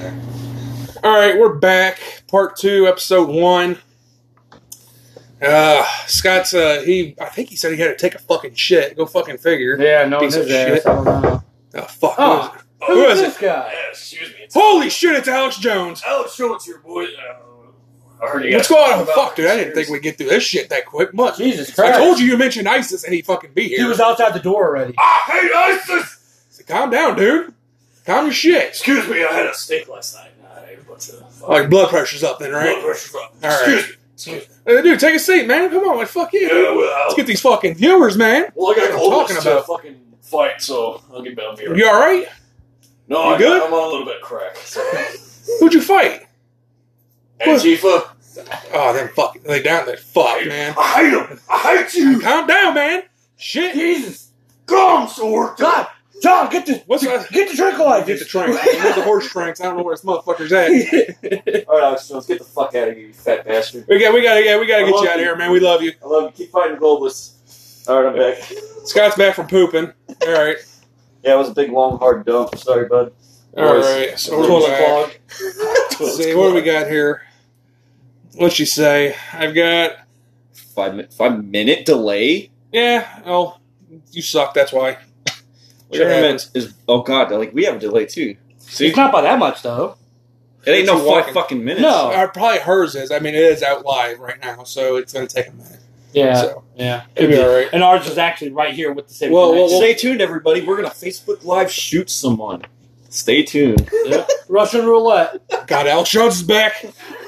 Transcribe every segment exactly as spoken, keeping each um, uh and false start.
All right, we're back. Part two, episode one. Uh, Scott's, uh, he, I think he said he had to take a fucking shit. Go fucking figure. Yeah, no, Piece his of ass. shit. I don't know. Oh, fuck. Oh, Who is it? Who is this it? guy? Yeah, excuse me. It's Holy shit, it's Alex Jones. Alex Jones here, boy. Uh, I heard you What's guys going talk on? about Fuck, dude, I didn't conspiracy. think we'd get through this shit that quick. Much. Jesus I Christ. told you you mentioned ISIS and he'd fucking be here. He was outside the door already. I hate ISIS! So calm down, dude. Calm your shit. Excuse me, I had a steak last night. And I ate a bunch of Oh, your blood pressure's up then, right? blood pressure's up. All right. Excuse me. Excuse me. Uh, dude, take a seat, man. Come on, like, fuck you. Yeah, well, Let's get these fucking viewers, man. well, I got What are you close talking to about? fucking fight, so I'll get back here. You all right? No, You I, good? I'm on a little bit crack. So. Who'd you fight? Antifa. Oh, them fucking, they down there. Fuck, man. I hate them. I hate you. Calm down, man. Shit. Jesus. Gum sword. God. John, get the, What's that? get the tranquilizer. Get the trank. Where's the horse tranks? I don't know where this motherfucker's at. All right, Alex Jones, get the fuck out of here, you fat bastard. We got, we got, yeah, we got to I get love you out of you. here, man. We love you. I love you. Keep fighting the globalists. All right, I'm back. Scott's back from pooping. All right, Yeah, it was a big, long, hard dump. Sorry, bud. all right. So we're Toilet back. clog. Let's see, what do we got here? What'd she say? I've got, Five minute, five minute delay. yeah. Oh, you suck. That's why. Wait a minute. Is oh god, like we have a delay too. See, It's not by that much, though. it ain't no What you five walking? fucking minutes. No. Uh, probably hers is. I mean, it is out live right now, so it's gonna take a minute. Yeah. So Yeah. it'll be all right. And ours is actually right here with the same Well, connection. well, Stay tuned, everybody. We're gonna Facebook Live shoot someone. Stay tuned. Yeah. Russian roulette. God, Alex Jones is back.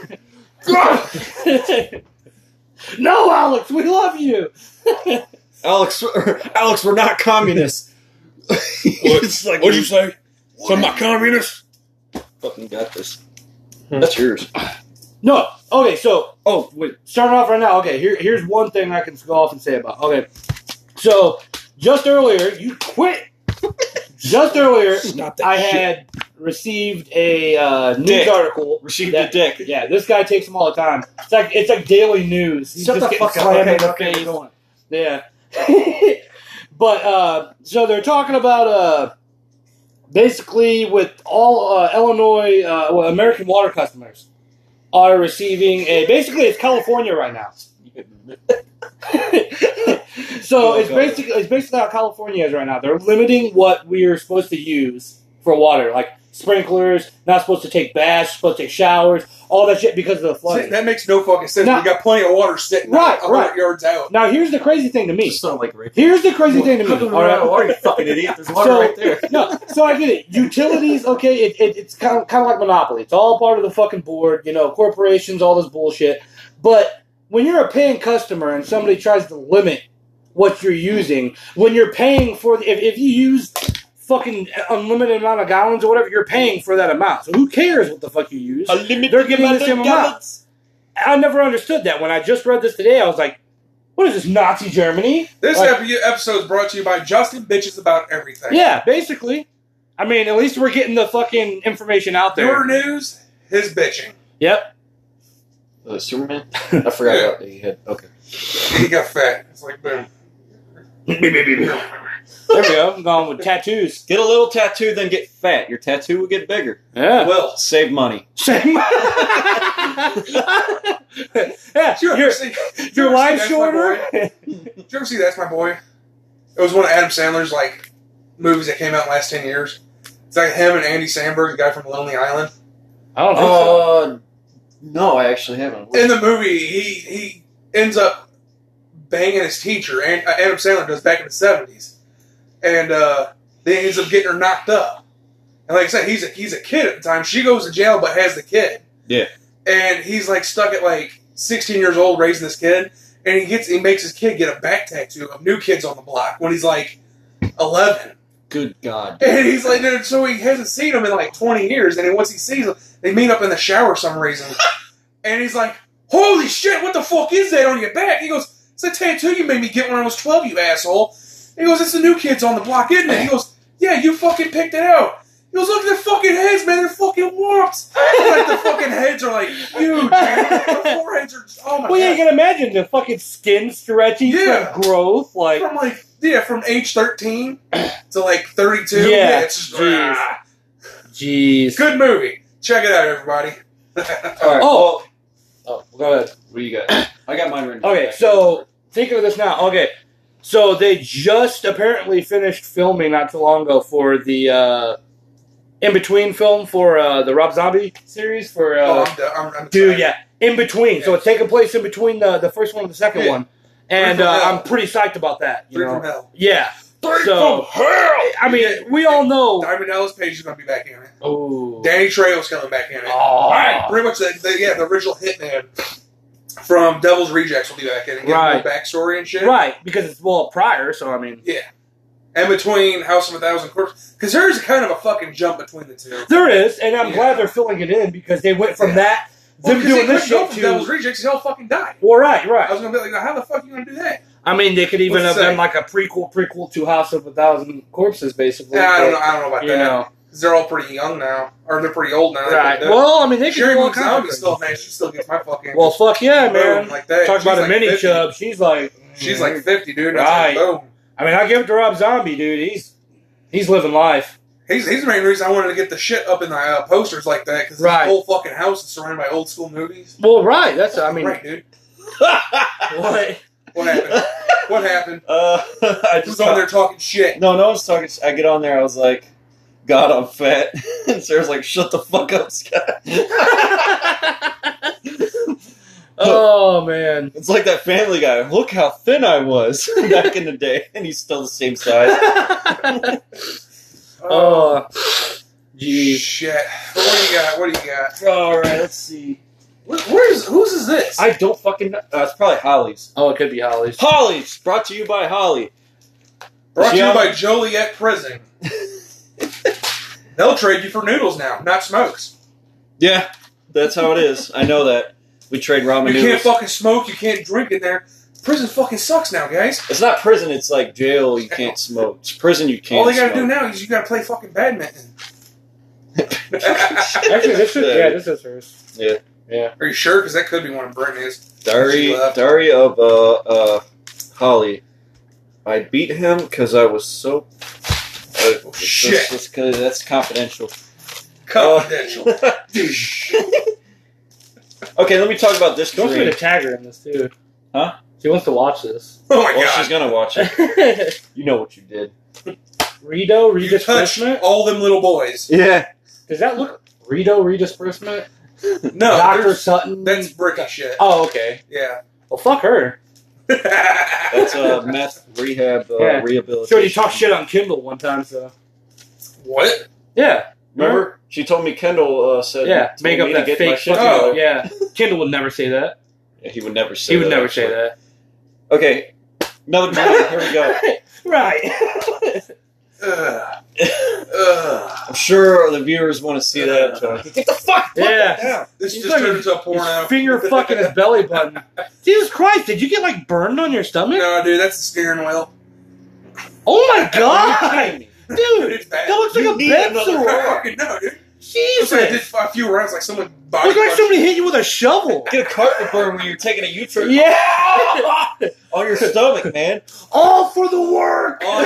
No, Alex, we love you. Alex, Alex, we're not communists. It's like What'd you say? So I'm not communist. fucking got this. That's yours. No. Okay, so Oh wait, starting off right now. Okay, here, here's one thing I can go off and say about. Okay, so just earlier you quit. Just earlier, Stop that I shit. had received a uh, news Dick. article. received that- the dick. Yeah, this guy takes them all the time. It's like it's like daily news. He's Shut just the getting fuck up. slammed Okay, in the okay, face. go on. Yeah. But uh, so they're talking about uh, basically with all uh, Illinois, uh, well, American water customers are receiving a basically it's California right now. So Oh, it's God. basically it's basically how California is right now. They're limiting what we are supposed to use for water, like sprinklers. Not supposed to take baths, supposed to take showers, all that shit because of the See, flooding. that makes no fucking sense. Now- we got plenty of water sitting Right, a hundred right. yards out. Now here's the crazy thing to me. Just sound like rape. Here's the crazy thing to me. All right. Water, you fucking idiot. There's water So- right there. No, so I get it. Utilities, okay, it, it, it's kind of, kind of like monopoly. It's all part of the fucking board, you know, corporations, all this bullshit. But when you're a paying customer and somebody tries to limit what you're using, when you're paying for, if, if you use fucking unlimited amount of gallons or whatever, you're paying for that amount. So who cares what the fuck you use? They're getting the same amount. I never understood that. When I just read this today, I was like, what is this, Nazi Germany? This Like- epi- episode is brought to you by Justin Bitches About Everything. Yeah, basically. I mean, at least we're getting the fucking information out there. Your news, his bitching. Yep. Uh, Superman? I forgot Yeah. about that. He had okay. He got fat. It's like, boom. There we go. I'm going with tattoos. Get a little tattoo, then get fat. Your tattoo will get bigger. Yeah. Well, Save money. Same. yeah. did you ever Your, see, did you your ever see line's That's My shorter. Boy? Did you ever see That's My Boy? It was one of Adam Sandler's like movies that came out in the last ten years. It's like him and Andy Samberg, the guy from Lonely Island. I don't think so. Uh, no, I actually haven't. In the movie, he he ends up banging his teacher, and uh, Adam Sandler does back in the seventies, and uh, then he ends up getting her knocked up. And like I said, he's a, he's a kid at the time. She goes to jail, but has the kid. Yeah. And he's like stuck at like sixteen years old raising this kid, and he gets he makes his kid get a back tattoo of New Kids on the Block when he's like eleven. Good God. And he's like, dude, so he hasn't seen him in like twenty years, and then once he sees him, they meet up in the shower for some reason. And he's like, holy shit, what the fuck is that on your back? He goes, it's a tattoo you made me get when I was twelve, you asshole. He goes, it's the New Kids on the Block, isn't it? He goes, yeah, you fucking picked it out. He goes, look at their fucking heads, man, they're fucking warped. Like, the fucking heads are like huge, man. The foreheads are, oh my Well, yeah, you god. can imagine the fucking skin stretching Yeah. from growth. Like, From like, yeah, from age thirteen to like thirty-two. Yeah, it's just, jeez. ah. jeez. Good movie. Check it out, everybody. All right. Oh. Well, Oh, go ahead. what do you got? I got mine written. down Okay, back so thinking of this now. Okay, so they just apparently finished filming not too long ago for the uh, in between film for uh, the Rob Zombie series for. Uh, oh, I'm, done. I'm, I'm Dude, excited. yeah, in between. So Yeah. it's taking place in between the, the first one and the second Yeah. one, and Three from uh, hell. I'm pretty psyched about that. You Three know, from hell. yeah. Three So from hell. I mean, Yeah. we all know. Diamond Dallas Page is going to be back in it. Oh, Danny Trejo's coming back in it. Oh. Right, pretty much the, the yeah the original Hitman from Devil's Rejects will be back in and get Right. more backstory and shit. right, because it's well prior. So I mean, Yeah. And between House of a Thousand Corpses, because there's kind of a fucking jump between the two. there is, and I'm Yeah. glad they're filling it in because they went from Yeah. that Well, them 'cause doing they this couldn't go shit from to. Devil's Rejects, he all fucking died. Well, right, I right. was gonna be like, how the fuck you gonna do that? I mean, they could even What's have that? done like a prequel, prequel to House of a Thousand Corpses, basically. Yeah, I don't know. but, I don't know about You that. know, 'Cause they're all pretty young now, or they're pretty old now. They right? couldn't do it. Well, I mean, they could Sherry do all Moon kinds of Zombie things. still, man, she still gets my fucking. Well, fuck yeah, boom, man. like that. Talk She's about a like mini fifty. chub. She's like, She's like fifty, dude. That's Right. like, boom. I mean, I give it to Rob Zombie, dude. He's he's living life. He's, he's the main reason I wanted to get the shit up in the uh, posters like that, because Right. the whole fucking house is surrounded by old school movies. Well, right. That's I mean, right, dude. what? What happened? What happened? Uh, I Who's just on there talking shit? No, no one's talking. I get on there. I was like, God, I'm fat. And Sarah's like, shut the fuck up, Scott. Oh man. It's like that Family Guy. Look how thin I was back in the day, and he's still the same size. Oh, gee. Shit. But what do you got? What do you got? All right, let's see. Where, where's whose is this? I don't fucking know. Uh, it's probably Holly's. Oh, it could be Holly's. Holly's, brought to you by Holly. Brought to you Yeah. by Joliet Prison. They'll trade you for noodles now, not smokes. Yeah, that's how it is. I know that. We trade ramen You noodles. can't fucking smoke. You can't drink in there. Prison fucking sucks now, guys. It's not prison. It's like jail. You can't smoke. It's prison. You can't. All they gotta do smoke. now is you gotta play fucking badminton. Actually, this is yeah, this is hers. Yeah. Yeah. Are you sure? Because that could be one of Brittany's. Diary, She left. Diary of uh, uh, Holly. I beat him because I was so. Uh, Oh, shit. That's, that's, that's confidential. Confidential. Uh, okay, let me talk about this She wants me to dream. tag her in this too. Huh? She wants to watch this. Oh my Well, god. she's gonna watch it. You know what you did. Rito You touch redisbursement. all them little boys. Yeah. Does that look Rito redisbursement? No, Doctor there's- Sutton. that's Bricky shit. Oh, okay. Yeah. Well, fuck her. That's uh, meth rehab uh, Yeah. rehabilitation. Sure, you talked shit on Kindle one time, so What? yeah. Remember? She told me Kendall uh, said. Yeah, told make up me to that get my fake shit fucking. Oh. together. Yeah, Kindle would never say that. Yeah, he would never say. He would that, never actually. say that. Okay, another dream. Here we go. Right. Ugh. Ugh. I'm sure the viewers want to see that. So get the fuck. put Yeah. that down. This He's just like turned a- into a porno. His finger fucking his belly button. Jesus Christ! Did you get like burned on your stomach? No, dude, that's the steering wheel. Oh my god, dude! It's bad. That looks like You a need bed another I sore. fucking know, dude. Looks like I did Jesus! a few rounds like someone body Look like punched somebody hit you with a shovel. Get a carpet burn when you're taking a U-turn. Yeah. On your stomach, man. All for the work. Oh,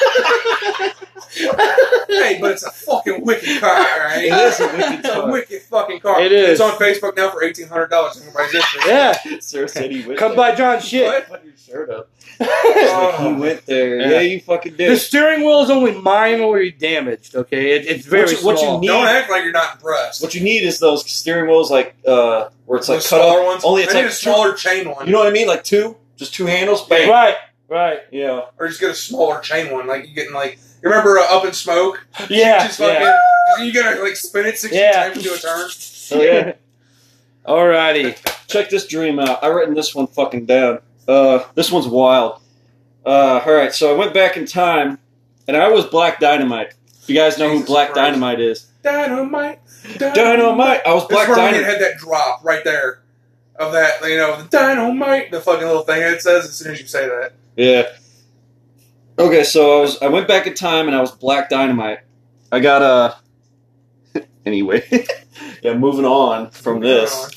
I got Hey, but it's a fucking wicked car, alright? It is a wicked It's a car. wicked fucking car. It is. It's on Facebook now for eighteen hundred dollars. Everybody's interested. Yeah. Sarah said he went Come there. by John shit. What? Put your shirt up. Oh. He went there. Yeah. Yeah, you fucking did. The steering wheel is only minorly damaged. Okay, it, it's very What you- what you small. need- Don't act like you're not impressed. What you need is those steering wheels, like uh, where it's like Those cut smaller off. ones. Only it's I need like a smaller chain one. You know what I mean? Like two, just two handles. Bam. Right, right. Yeah. Or just get a smaller chain one. Like you getting like you remember uh, Up in Smoke? Yeah, Just fucking, yeah. you gotta like spin it sixty Yeah. times into a turn. Oh, yeah. Alrighty. Check this dream out. I written this one fucking down. Uh, this one's wild. Uh, all right, so I went back in time, and I was Black Dynamite. You guys know who Jesus Black Christ. Dynamite is? Dynamite. Dynamite. I was This Black is where we Dynamite. had that drop right there of that, you know, the dynamite, the fucking little thing it says as soon as you say that. Yeah. Okay, so I was I went back in time, and I was Black Dynamite. I got a. Uh, anyway, yeah. Moving on from this.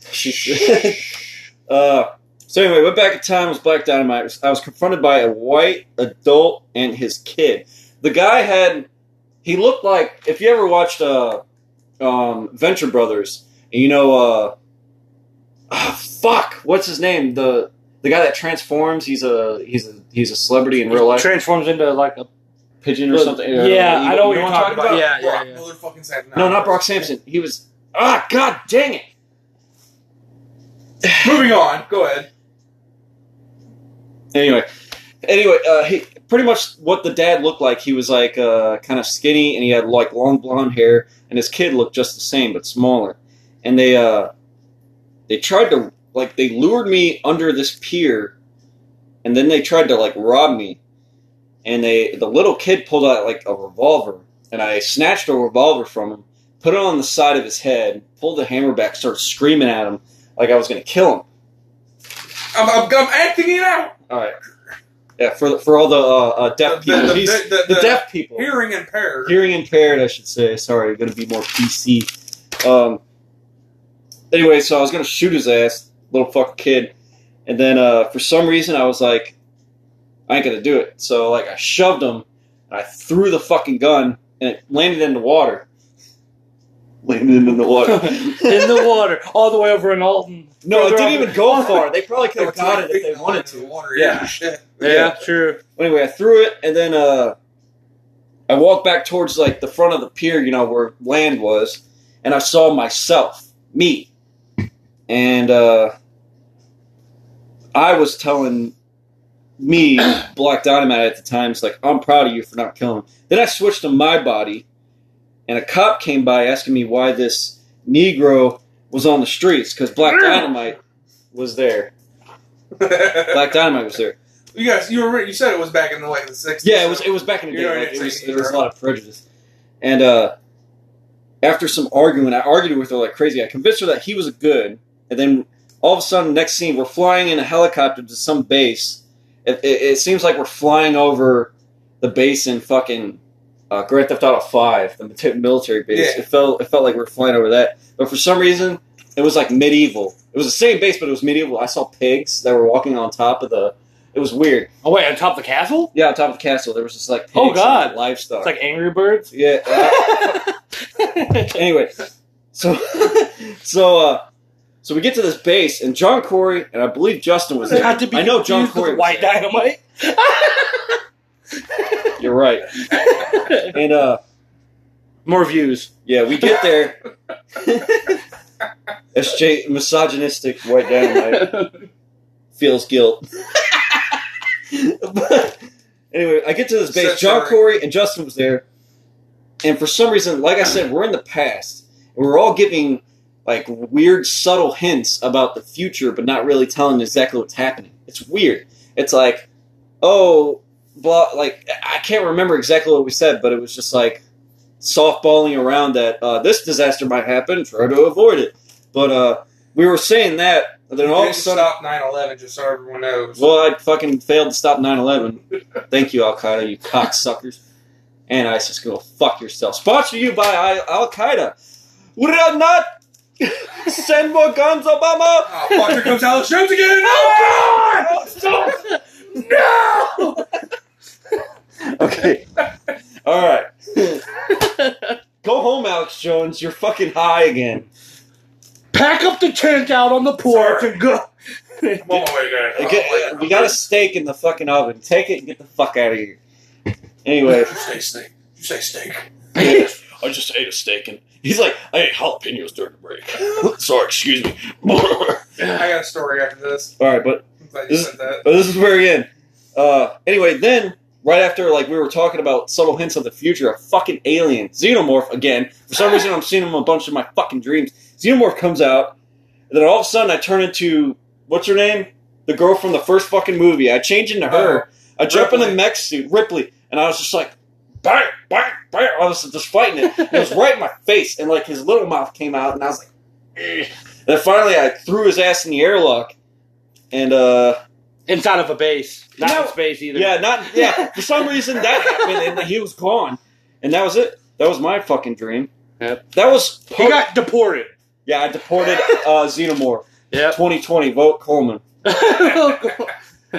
uh, so anyway, went back in time, was Black Dynamite. I was confronted by a white adult and his kid. The guy had, he looked like, if you ever watched uh, um, Venture Brothers. And you know, uh, oh, fuck, what's his name? The the guy that transforms. He's a he's a he's a celebrity in real life. Transforms into like a Pigeon or something. Yeah, you, I know what you you're what I'm talking about. Yeah, Brock yeah, yeah. motherfucking Sampson. No, not Brock Sampson. He was. Ah, god dang it. Moving on. Go ahead. Anyway, anyway, uh, he pretty much what the dad looked like. He was like uh, kind of skinny, and he had like long blonde hair, and his kid looked just the same but smaller. And they uh, they tried to like they lured me under this pier, and then they tried to like rob me. And they the little kid pulled out like a revolver, and I snatched a revolver from him, put it on the side of his head, pulled the hammer back, started screaming at him like I was going to kill him. I'm, I'm, I'm acting it out. All right. Yeah, for for all the uh, uh, deaf The- people. the- He's, the- the, the deaf people. Hearing impaired. Hearing impaired, I should say. Sorry, going to be more P C. Um, anyway, so I was going to shoot his ass, little fucking kid. And then uh, for some reason, I was like, I ain't going to do it. So like I shoved him, and I threw the fucking gun, and it landed in the water. Landed in the water. in the water, all the way over in Alton. No, it Further didn't up- even go far. They probably could Oh, have it's got like it if they feet wanted in the to. water. Yeah. Yeah, shit. Yeah, Yeah. true. Anyway, I threw it, and then uh, I walked back towards like the front of the pier, you know, where land was, and I saw myself, me, and uh, I was telling me, Black Dynamite at the time, it's like, I'm proud of you for not killing him. Then I switched to my body, and a cop came by asking me why this Negro was on the streets, because Black Dynamite was there. Black Dynamite was there. You guys, you were you said it was back in the like the sixties. Yeah, it was. It was back in the You day. know, Like, it was. it's- There was a lot of prejudice, and uh, after some arguing, I argued with her like crazy. I convinced her that he was good, and then all of a sudden, next scene, we're flying in a helicopter to some base. It, it, it seems like we're flying over the base in fucking uh, Grand Theft Auto Five, the mil- military base. Yeah. It felt. It felt like we were flying over that, but for some reason, it was like medieval. It was the same base, but it was medieval. I saw pigs that were walking on top of the. It was weird. Oh wait, on top of the castle? Yeah, on top of the castle, there was just like pigs Oh, God. and livestock. It's like Angry Birds. Yeah. uh, anyway, so so uh, so we get to this base, and John Corey and I believe Justin was there. Not to be I know John confused with Corey. was White there. Dynamite. You're right. And uh, More views. yeah, we get there. S J misogynistic White Dynamite feels guilt. But anyway, I get to this base. So John sorry. Corey and Justin was there, and for some reason, like I said, we're in the past, and we're all giving like weird, subtle hints about the future, but not really telling exactly what's happening. It's weird. It's like, oh, blah. Like I can't remember exactly what we said, but it was just like softballing around that uh, this disaster might happen. Try to avoid it. But uh, we were saying that. And then all of a sudden, stop nine eleven, just so everyone knows. well, I fucking failed to stop nine eleven. Thank you, Al Qaeda, you cocksuckers. And ISIS, go fuck yourself. Sponsored you by Al Qaeda. Would I not send more guns, Obama? Oh, fuck, here comes Alex Jones again! Oh No! Okay. All right. Go home, Alex Jones. You're fucking high again. Pack up the tent out on the porch Sorry. and go. I'm on my way there. You get- we got a steak in the fucking oven. Take it and get the fuck out of here. Anyway. You say steak. You say steak. I just ate a steak and he's like, I ate jalapenos during the break. Sorry, excuse me. I got a story after this. All right, but I'm glad you This- said that. But this is where we end. Uh, anyway, then, right after, like, we were talking about subtle hints of the future, a fucking alien, Xenomorph, again. For some reason, I'm seeing him a bunch of my fucking dreams. Xenomorph comes out, and then all of a sudden, I turn into, what's her name? The girl from the first fucking movie. I change into her. I jump in the Ripley. mech suit, Ripley, and I was just like, bang, bang, bang. I was just fighting it. It was right in my face, and, like, his little mouth came out, and I was like, eh. And then finally, I threw his ass in the airlock, and, uh... Inside of a base. Not No. in space either. Yeah, not yeah. For some reason that happened, and he was gone, and that was it. That was my fucking dream. Yep. That was He got deported. yeah. I deported uh, Xenomorph. Yep. twenty twenty. Vote Coleman.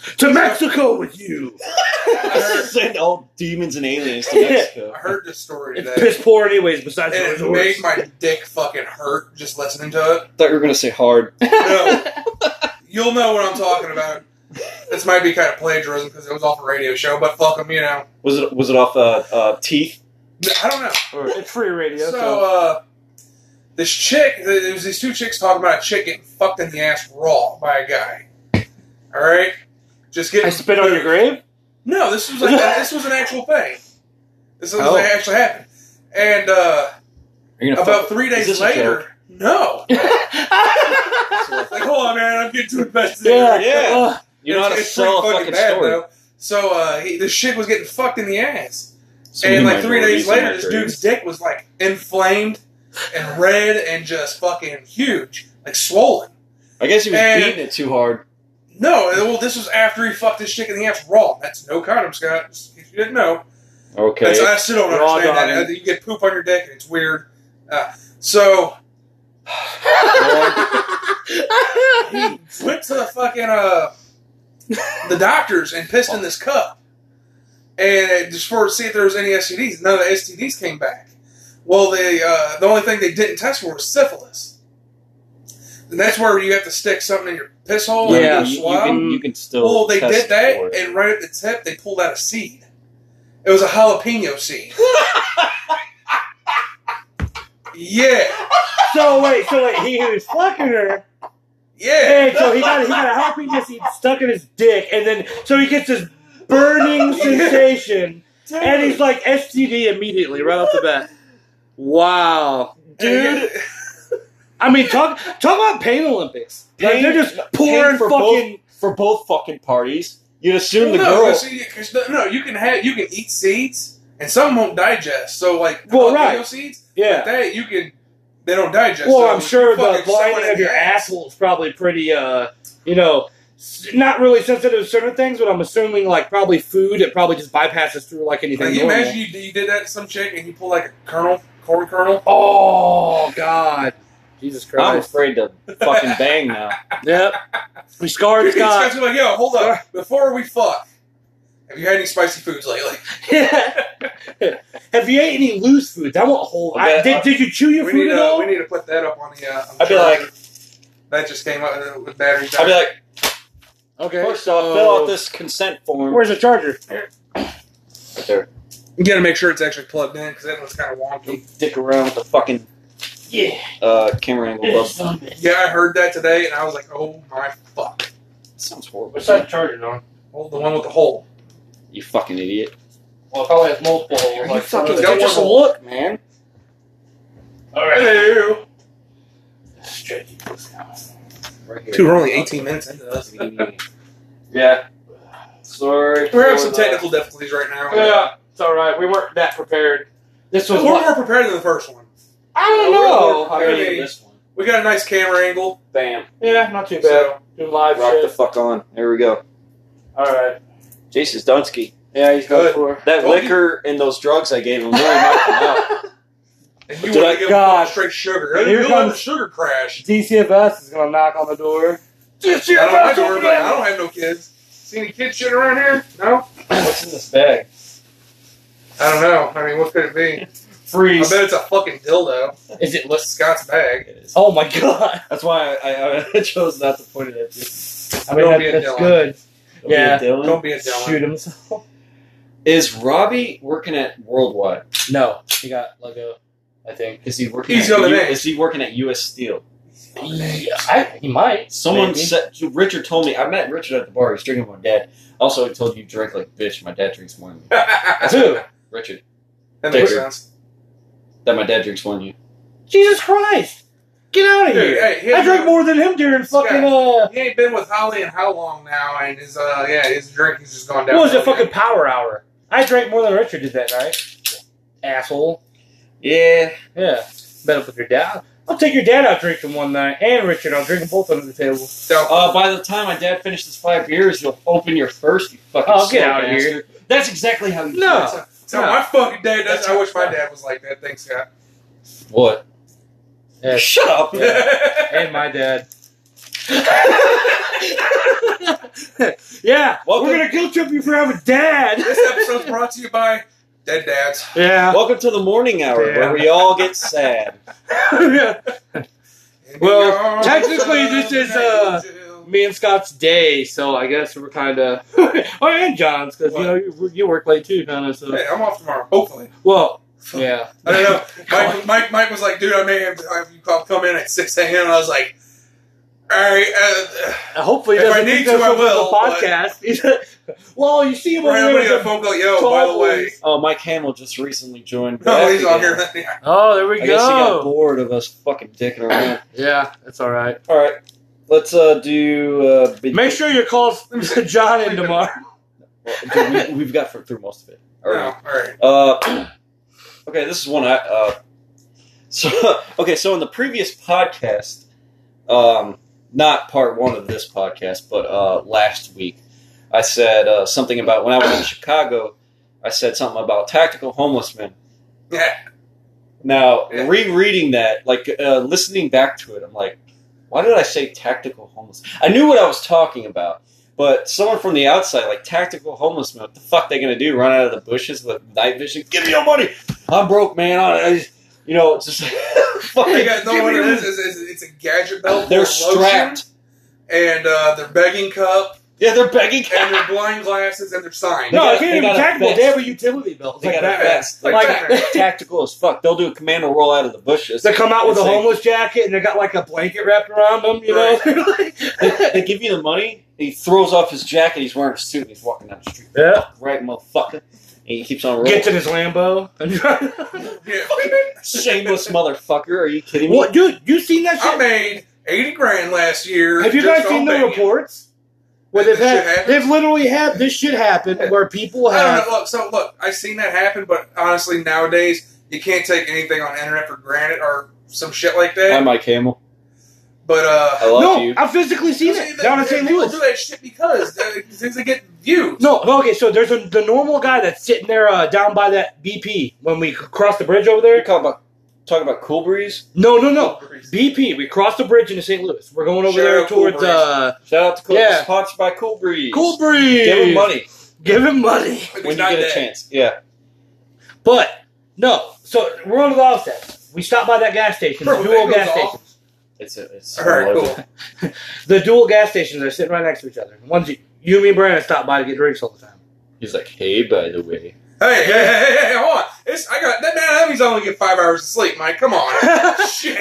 To Mexico with you. Send all demons and aliens to Mexico. I heard this story It's today. piss poor anyways, besides the And it resorts. made my dick fucking hurt just listening to it. Thought you were gonna say hard. No. You'll know what I'm talking about. This might be kind of plagiarism because it was off a radio show, but fuck them, you know. Was it was it off uh, uh, Teeth? I don't know. It's free radio, So, so. uh, this chick, there was these two chicks talking about a chick getting fucked in the ass raw by a guy. Alright? Just getting. I spit on your grave? No, this was like, this was an actual thing. This was Oh. like actually happened. And, uh, Are you gonna about fuck- three is days this a later. joke? No. Like, hold on, man, I'm getting too invested in Yeah. it. Yeah. Uh, You know how to It's- it's sell a pretty fucking bad, story. though. So, uh, he, this chick was getting fucked in the ass. So many and, like, three days minorities in later, that this grave. dude's dick was, like, inflamed and red and just fucking huge. Like, swollen. I guess he was And- beating it too hard. No, well, this was after he fucked this chick in the ass raw. That's no condom, Scott. If you didn't know. Okay. That's, I still don't Raw understand dogging. that. You get poop on your dick and it's weird. Uh, so, he went to the fucking, uh, the doctors and pissed in this cup. And just for to see if there was any S T Ds. None of the S T Ds came back. Well, they, uh, the only thing they didn't test for was syphilis. And that's where you have to stick something in your piss hole Yeah, and you, do a you swab. can you can still. Well, they test did that, for it. and right at the tip, they pulled out a seed. It was a jalapeno seed. Yeah. so wait, so wait, he, he was fucking her, Yeah. and so he got he got a jalapeno seed stuck in his dick, and then so he gets this burning sensation, and he's like S T D immediately right off the bat. Wow, dude. I mean, talk talk about pain Olympics. Like, Pain- they're just pain pouring for fucking. both, for both fucking parties. You'd assume the no, girl. see, 'cause the- no, you can have you can eat seeds, and some won't digest. So, like, Well, jalapeno right. seeds, Yeah. like that you can. They don't digest. Well, so I'm sure you the fucking someone lining in of your the ass. asshole is probably pretty, uh, you know, s- not really sensitive to certain things, but I'm assuming like probably food. It probably just bypasses through like anything. Like, you normal. imagine you, you did that to some chick and you pull like a kernel, corn kernel. Oh God, Jesus I'm Christ! afraid to fucking bang now. Yep, we scarred It's Scott. gonna be like, yo, hold up, before we fuck, have you had any spicy foods lately? Have you ate any loose foods? I want whole. I, Okay, did, did you chew your We food need, at uh, all? we need to put that up on the. Uh, on the I'd be charger. like, that just came up uh, with batteries. I'd be like, Okay. first off, fill out this consent form. Where's the charger? Right there. you gotta make sure it's actually plugged in because that one's kind of wonky. Dick around with the fucking Yeah. uh, camera angle. Yes, Up. son of a- Yeah, I heard that today, and I was like, oh my fuck. Sounds horrible. Which side the charger's on? Well, the one with the hole. You fucking idiot. Well, it probably has multiple holes. You Like, fucking got one just hole. look, man. all right. Hello. Straight this now. Right here. Dude, we're only eighteen minutes into this. Yeah. Sorry. We're having for some the- technical difficulties right now. Yeah, it's all right. We weren't that prepared. This was We're what? more prepared than the first one. I don't We're know. more I prepared. mean, this one. We got a nice camera angle. Bam. Yeah, not too bad. So, Doing live Rock shit. the fuck on. There we go. All right. Jason Dunsky. Yeah, he's Good. good for. That Told you. liquor and those drugs I gave him really knocked him out. and you Did want I- to give God. them straight sugar. Here You'll have a comes- sugar crash. D C F S is gonna knock on the door. I don't, have to worry about it. I don't have no kids. See any kid shit around here? No? What's in this bag? I don't know. I mean, what could it be? I Freeze. bet it's a fucking dildo. Is it? Let's. Scott's bag. It is. Oh my God. That's why I, I, I chose not to point it at you. I mean, Don't that, be a that's Dylan. good. Don't be a Yeah. Dylan. Don't be a Dylan. Shoot himself. Is Robbie working at Worldwide? No, he got Lego. I think. Is he working? He's at the other U- name. Is he working at U S Steel? Yeah, I, he might. Someone Maybe. said Richard told me. I met Richard at the bar. He's drinking with my dad. Also, I told you drink like a bitch. My dad drinks more than me. Who? Richard. That makes Digger. sense. That my dad drinks more than you. Jesus Christ! Get out of Dude, here! hey, he I has drank no- more than him during Scott. fucking uh. He ain't been with Holly in how long now, and his uh yeah, his drinking's just gone down. What was it? Fucking power hour. I drank more than Richard did that night. Asshole. Yeah. Yeah. Bet up with your dad. I'll take your dad out drinking one night, and Richard. I'll drink them both under the table. So, Uh, by the time my dad finishes five beers, you'll open your first. You fucking. Oh, get slow out of here. bastard. That's exactly how you. No. do it. that's how my fucking dad does. I wish my dad was like that. Thanks, Scott. What? Yeah. Shut up. Yeah. And my dad. Yeah, Welcome- we're gonna guilt trip you for having dad. This episode's brought to you by Dead Dads. Yeah. Welcome to the morning hour Yeah. where we all get sad. Yeah. Well, technically, this is, uh, Me and Scott's day, so I guess we're kind of. Oh, and John's, because you know you, you work late too, kind of. So. Hey, I'm off tomorrow, hopefully. Well, yeah. I don't know. Mike, Mike, Mike was like, dude, I may have, I, you call, come in at six a.m. and I was like, all right. Uh, Hopefully, he If I doesn't need need to, to, I over will, the podcast. He said, well, you see him over Randomly there. got a with phone call, yo, by the way. Oh, Mike Hamill just recently joined. No, back he's on again. here. the- Oh, there we I guess he got go. bored of us fucking dicking around. Yeah, that's all right. All right, let's uh, do. Uh, big- Make sure your calls John in tomorrow. Dude, we, we've got for, through most of it. All No, right. all right. Uh, okay, this is one I. Uh, so okay, so in the previous podcast, um, not part one of this podcast, but uh, last week, I said uh, something about when I was in Chicago. I said something about tactical homeless men. Yeah. Now, Yeah. rereading that, like uh, listening back to it, I'm like, why did I say tactical homeless? I knew what I was talking about, but someone from the outside, like tactical homeless men, what the fuck they gonna do? Run out of the bushes with night vision? Give me your money! I'm broke, man. I, I just, you know, it's just fucking. You guys know give what me it your- is? It's, it's, it's a gadget belt. They're full of lotion strapped. And uh, their begging cup, Yeah, they're begging. and their blind glasses, and their sign. No, got- I can't they even got a tactical. vest. They have a utility belt. It's They like got a that. vest, Like like, Batman. tactical as fuck. They'll do a commando roll out of the bushes. They come out with a It's like- homeless jacket and they got like a blanket wrapped around them, you know? They, they give you the money. He throws off his jacket. He's wearing a suit. And he's walking down the street. Yeah. Right, motherfucker. And he keeps on rolling. Gets in his Lambo. Yeah. Shameless motherfucker. Are you kidding me? What, dude, you seen that I shit? made eighty grand last year. Have you just guys seen on the begging. reports? Where That they've this shit had, happens? they've literally had this shit happen where people I have. don't know. Look, so look, I've seen that happen, but honestly, nowadays you can't take anything on the internet for granted or some shit like that. Hi, Mike Hamill. but uh, I love No, you. I've physically seen see, it they- down in they- Saint people Louis. do that shit because uh, since they get views. No, okay, so there's a, the normal guy that's sitting there uh, down by that B P when we cross the bridge over You're there. talking about, talking about Cool Breeze? No, no, no. B P, we crossed the bridge into Saint Louis. We're going over Shout there out Cool towards Breeze. uh, Shout out to Cool Yeah. Breeze. Sponsored by Cool Breeze. Cool Breeze. Give him money Give him money. He's when you not get a dead. chance. Yeah. But, no, so we're on the offset. We stopped by that gas station, Bro, the dual that gas goes station. off. It's a, it's All right, all cool. over. The dual gas stations are sitting right next to each other. One's you, you me, and Brandon stop by to get drinks all the time. He's like, hey, by the way. Hey, hey, hey, hey, hey, hold on. It's, I got that man. That means I only get five hours of sleep, Mike. Come on. Shit.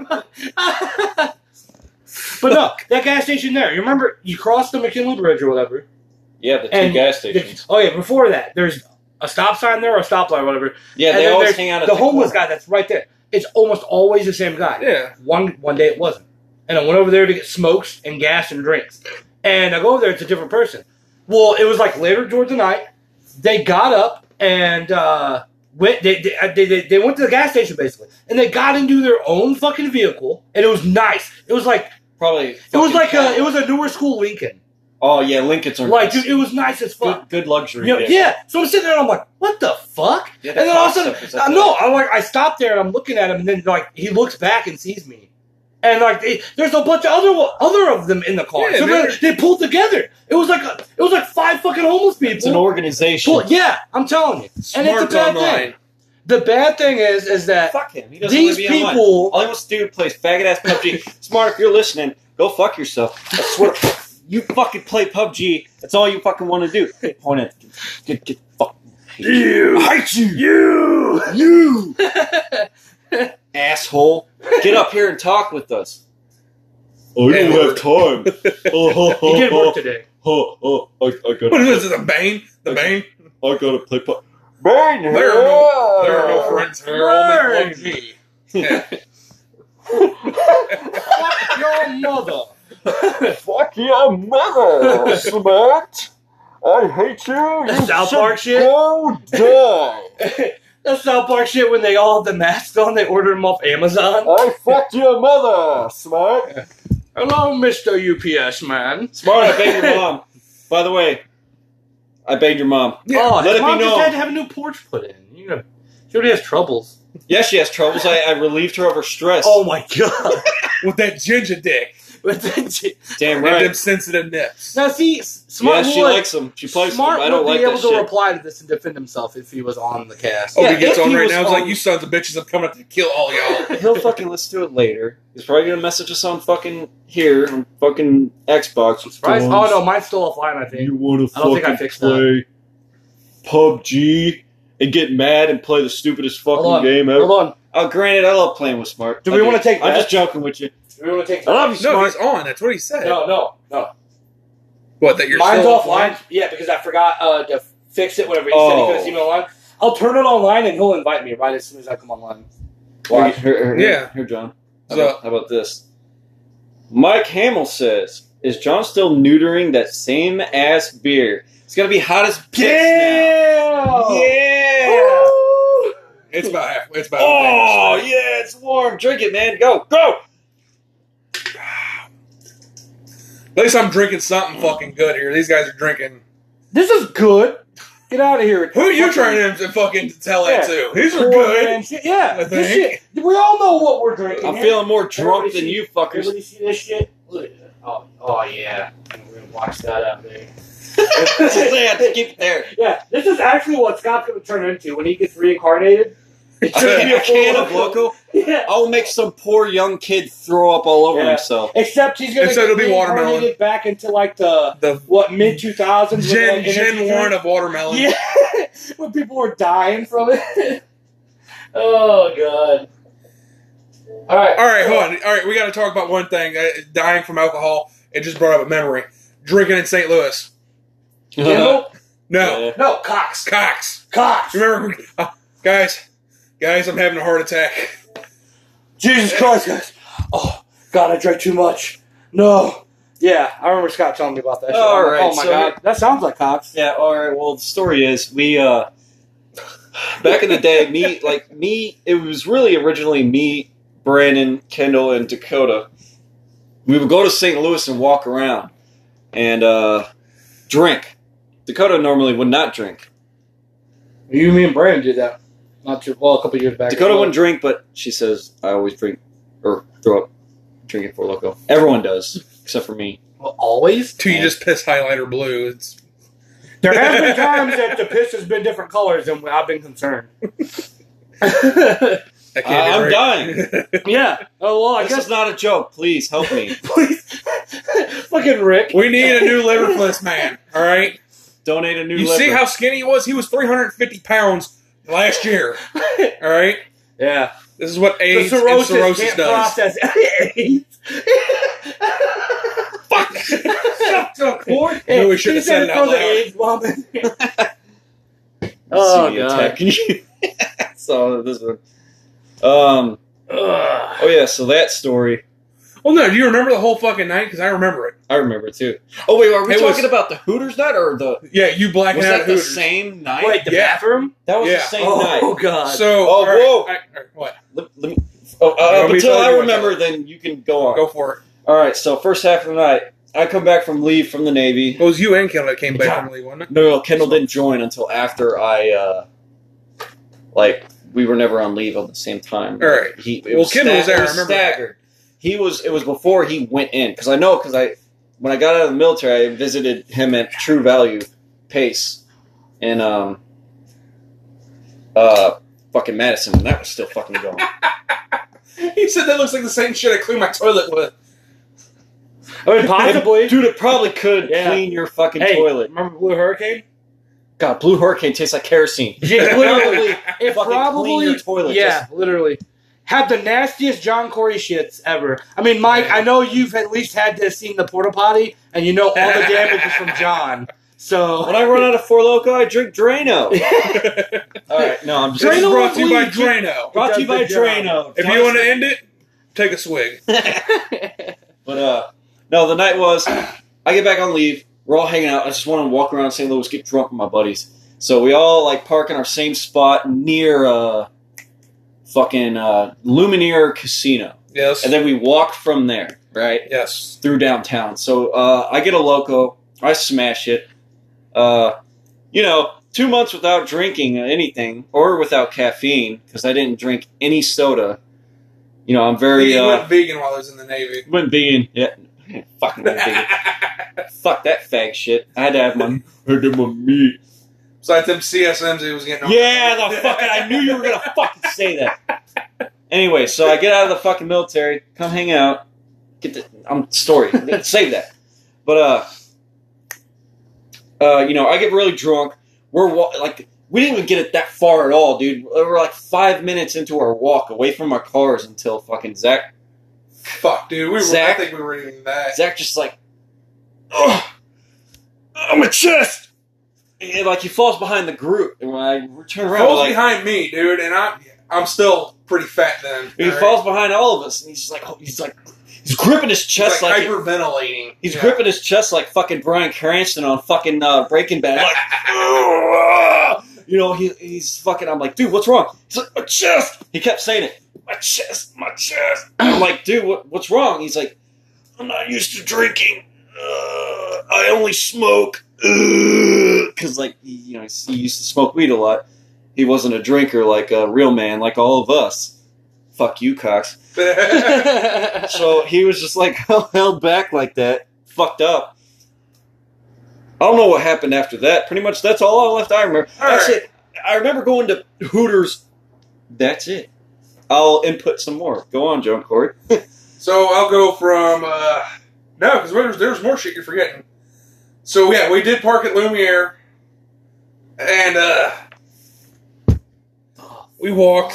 But no, that gas station there. You remember you crossed the McKinley Bridge or whatever. Yeah, the two And gas the- stations. oh yeah, before that, there's a stop sign there or a stoplight or whatever. Yeah, And they then always there's hang out at the the homeless corner. guy that's right there. It's almost always the same guy. Yeah. One one day it wasn't, and I went over there to get smokes and gas and drinks. And I go over there, it's a different person. Well, it was like later towards the night. They got up and uh, went. They they, they they they went to the gas station basically, and they got into their own fucking vehicle, and it was nice. It was like Probably. it was fucking like a Cadillac. it was a newer school Lincoln. Oh, yeah, Lincolns are Like nice. dude, it was nice as fuck. good, good luxury. You know, vehicle. yeah, so I'm sitting there and I'm like, what the fuck? Yeah, and the then all of a concept sudden, is like uh, that. no, I'm like, I stop there and I'm looking at him, and then like he looks back and sees me, and like they, there's a bunch of other other of them in the car. Yeah, so they're- they, they pulled together. It was like a, it was like five fucking homeless people. It's an organization. Pulled- yeah, I'm telling you, and it's a Smart bad online. thing. The bad thing is, is that Fuck him. He doesn't these want to be online. people. All he wants to do is play faggot ass P U B G. Smart, if you're listening, go fuck yourself. I swear, you fucking play P U B G. That's all you fucking want to do. Point it. Get, get, fuck. You, I hate you. you, You. Asshole. Get up here and talk with us. I don't have time. Oh, He did work today. Oh, oh, I, I gotta, What is it? The Bane? The Bane? I gotta play. Pu- Burn There are no, there are no friends here. Only P U B G. Yeah. Fuck your mother. Fuck your mother, Smart. I hate you. That South Park shit? Go die. That South Park shit when they all have the masks on, they order them off Amazon. I fucked your mother, Smart. Hello, Mister U P S man. Smart, I banged your mom. By the way, I banged your mom. Yeah, oh, let his it be mom just known. had to have a new porch put in. You know, she already has troubles. Yes, she has troubles. I, I relieved her of her stress. Oh my god. With that ginger dick. But then- Damn And right. them sensitive nips. now, see, s- smart Yeah, she would, likes him. She plays Smart him. I don't would like be able that to shit. reply to this and defend himself if he was on the cast. Oh, Yeah, he gets if on he right was now. He's on- like, you sons of bitches, I'm coming to kill all y'all. He'll fucking listen to it later. He's probably gonna message us on fucking here on fucking Xbox. Right? Oh no, mine's still offline. I think. You want to I don't think I fucking fixed play P U B G and get mad and play the stupidest fucking Hold on. game ever? Hold on. Oh, granted, I love playing with Smart. Do I we wanna take I'm bets? just joking with you. Do we want to take? I love you, No, Smart. he's on. That's what he said. No, no, no. What, that you're Mine's still offline. Yeah, because I forgot uh, to fix it whenever he Oh. said he couldn't see me online. I'll turn it online and he'll invite me right as soon as I come online. Here, here, here, Yeah. Here, John. How, So- about, how about this? Mike Hamill says, "Is John still neutering that same ass beer? It's gonna be hot as piss now." Yeah. Woo! It's about half. It's about. Oh yeah, it's warm. Drink it, man. Go, go. At least I'm drinking something fucking good here. These guys are drinking. This is good. Get out of here. Who are you trying to fucking tell Yeah. that to? These are Poor good. man shit. Yeah, I this think. shit. We all know what we're drinking. I'm here. feeling more drunk Everybody than see- you fuckers. Everybody see this shit? Look at that. Oh, oh yeah. We're gonna watch that out there. yeah, just keep it there. Yeah, this is actually what Scott's gonna turn into when he gets reincarnated. It's I'm gonna gonna be be a a can full of loco. Yeah. I'll make some poor young kid throw up all over Yeah. himself. Except he's gonna Instead get it'll be watermelon. reincarnated back into like the The what mid two thousands. Gen Gen one of watermelon. Yeah, when people were dying from it. Oh god. All right, All right, hold on. All right, we got to talk about one thing. Uh, dying from alcohol. It just brought up a memory. Drinking in Saint Louis. No, No, Yeah. no, Cox, Cox. Cox. You remember, uh, guys? Guys, I'm having a heart attack. Jesus Christ, guys. Oh, God, I drank too much. No. Yeah, I remember Scott telling me about that shit. All I'm like, right, oh my so God. here- That sounds like Cox. Yeah, all right. Well, the story is we uh back in the day, me like me. It was really originally me, Brandon, Kendall, and Dakota. We would go to Saint Louis and walk around and uh drink. Dakota normally would not drink. You, me, and Brandon did that. Not too well, a couple years back. Dakota wouldn't drink, but she says I always drink or throw up drinking for loco. Everyone does, except for me. Well, always? Till you just piss highlighter blue. It's There have been times that the piss has been different colors and I've been concerned. I can't Uh, I'm do dying. Yeah. Oh, well, I This guess. is not a joke. Please help me. Please. Fucking Rick. We need a new liverless man. All right. Donate a new. You liver. see how skinny he was? He was three hundred fifty pounds last year. All right. Yeah. This is what The AIDS and cirrhosis, cirrhosis can't does. process AIDS. Fuck. Shut up, Corey. Maybe we should have said it out throw the loud. AIDS bomb in there. Oh, C God. attacking you. So this one. Um. Ugh. Oh yeah. So that story, Well, no. Do you remember the whole fucking night? Because I remember it. I remember too. Oh wait, are we It talking was- about the Hooters night or the? Yeah, you blacking Was out that at the Hooters. same night? Wait, the Yeah. bathroom? that was Yeah. the same Oh, night. God. So, Oh, all right, whoa. all right, all right, what? Let, let me. Oh, uh, You want up me to until tell you I what remember, tell then you can go on. Go for it. All right. So first half of the night, I come back from leave from the Navy. It was you and Kendall that came back Yeah. from leave, wasn't it? No, no, Kendall didn't join until after I, uh, like, we were never on leave at the same time. All right. He, it Well, was Kendall was sta- there, it I remember that. staggered. He was. It was before he went in because I know because I when I got out of the military, I visited him at True Value Pace in um uh fucking Madison, and that was still fucking going. He said that looks like the same shit I clean my toilet with. I mean, possibly. Dude, it probably could Yeah. clean your fucking Hey, toilet. remember Blue Hurricane? God, Blue Hurricane tastes like kerosene. Yeah, literally. It Fucking probably, clean your toilet. yeah, literally. Had the nastiest John Corey shits ever. I mean, Mike, I know you've at least had to have seen the porta potty, and you know all the damage is from John. So When I run out of Four Loko, I drink Drano. All right, no, I'm just This is Drano brought to you by bleeds. Drano. brought to you by Does the job. Drano. If you want to end it, take a swig. But uh, no, the night was I get back on leave. We're all hanging out. I just want to walk around Saint Louis, get drunk with my buddies. So we all like park in our same spot near uh, fucking uh, Lumineer Casino, Yes. and then we walk from there, right, Yes. through downtown. So uh, I get a loco. I smash it. Uh, you know, two months without drinking anything or without caffeine because I didn't drink any soda. You know, I'm very He uh, went vegan while I was in the Navy. went vegan. Yeah, Fucking old bigot. Fuck that fag shit. I had to have my, had to have my meat. Besides them C S Ms he was getting on. Yeah, the fucking, I knew you were gonna fucking say that. Anyway, so I get out of the fucking military, come hang out, get the, I'm story, save that. But, uh, uh, you know, I get really drunk, we're, wa- like, we didn't even get it that far at all, dude. We were like five minutes into our walk away from our cars until fucking Zach, Fuck, dude. We were, Zach- I think we were eating that. Zach just like, ugh, oh, my chest! And like he falls behind the group, and when I turn around, Falls like, behind me, dude, and I'm I'm still pretty fat then. he all right? falls behind all of us, and he's just like, he's like, he's gripping his He's chest like, like, hyperventilating. he's Yeah. gripping his chest like fucking Bryan Cranston on fucking uh, Breaking Bad. Like, "Ugh." You know, he, he's fucking. I'm like, dude, what's wrong? He's like, my chest. He kept saying it, my chest, my chest. I'm like, dude, what, what's wrong? He's like, I'm not used to drinking. Uh, I only smoke. Because, like, he, you know, he used to smoke weed a lot. He wasn't a drinker like a real man, like all of us. Fuck you, Cox. So he was just, like, held back like that, fucked up. I don't know what happened after that. Pretty much that's all I left I remember. All Actually, right. I remember going to Hooters. That's it. I'll input some more. Go on, John Corey. So I'll go from uh, no, because there's there's more shit you're forgetting. So yeah, we did park at Lumiere, and uh, we walked.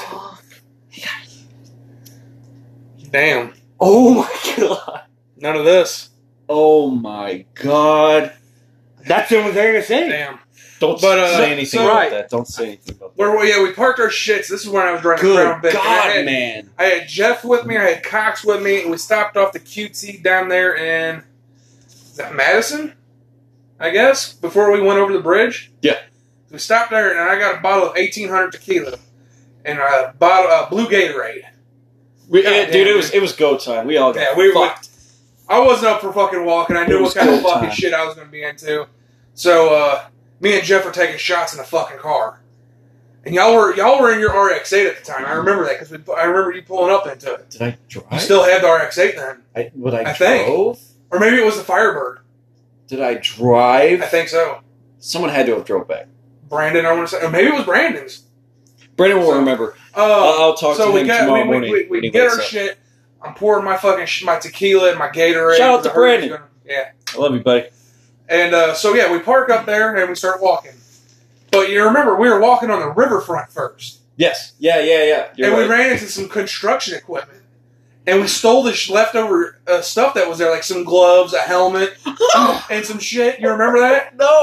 Damn, Oh my god. none of this. Oh my god. That's the only thing I say. Damn. Don't But, uh, say anything so- about that. Don't say anything about that. Where well, yeah, we parked our shits. This is when I was driving the Crown Good Vic. I God, had, man. I had Jeff with me. I had Cox with me, and we stopped off the cutesy down there in is that Madison, I guess, before we went over the bridge. Yeah. We stopped there, and I got a bottle of eighteen hundred tequila and a bottle of Blue Gatorade. We, God it- damn, dude, it was dude. it was go time. We all got Yeah, we were. fucked. I wasn't up for fucking walking. I It knew was what kind of go fucking time. shit I was going to be into. So, uh, me and Jeff were taking shots in the fucking car, and y'all were y'all were in your R X eight at the time. I remember that because I remember you pulling up into it. Did I drive? You still had the R X eight then, I, what I, I think. drove? or maybe it was the Firebird. Did I drive? I think so. Someone had to have drove back. Brandon, I want to say, or maybe it was Brandon's. Brandon will So- remember. Uh, I'll, I'll talk so to we him got tomorrow we, morning. we, we, when we he get wakes our up. shit. I'm pouring my fucking sh- my tequila and my Gatorade. Shout out The to Hurry's Brandon. gonna- yeah. I love you, buddy. And uh, so, yeah, we park up there and we start walking. But you remember, we were walking on the riverfront first. Yes. Yeah, yeah, yeah. You're and right. we ran into some construction equipment. And we stole this leftover uh, stuff that was there, like some gloves, a helmet, and some shit. You remember that? No,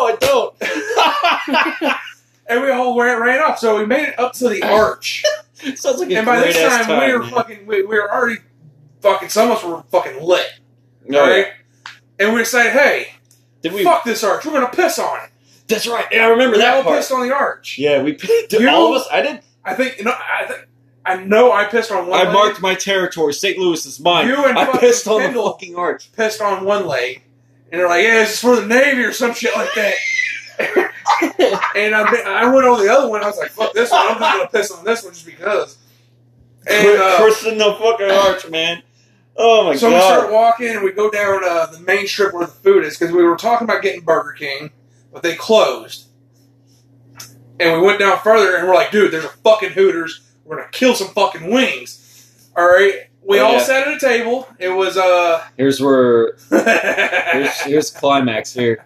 I don't. And we all ran, ran off. So we made it up to the arch. Sounds like a And by this great time, ass time we were man. fucking, we, we were already fucking, some of us were fucking lit. Oh, Alright? yeah. And we decided, hey, Did we? fuck this arch. We're going to piss on it. That's right. Yeah, I remember We that all part. pissed on the arch. Yeah, we did. You- All of us. I did. I think, you know, I, th- I know I pissed on one I leg, marked my territory. Saint Louis is mine. You and I fucking pissed on Kendall. the fucking arch. pissed on one leg. And they're like, yeah, this is for the Navy or some shit like that. And I, I went on the other one. I was like, fuck this one. I'm just going to piss on this one just because. And uh, Cursing the fucking arch, man. Oh my so god. we start walking and we go down uh, the main strip where the food is because we were talking about getting Burger King, but they closed. And we went down further and we're like, dude, there's a fucking Hooters. We're going to kill some fucking wings. All right. We Oh, all yeah. sat at a table. It was, uh. Here's where. Here's, here's climax here.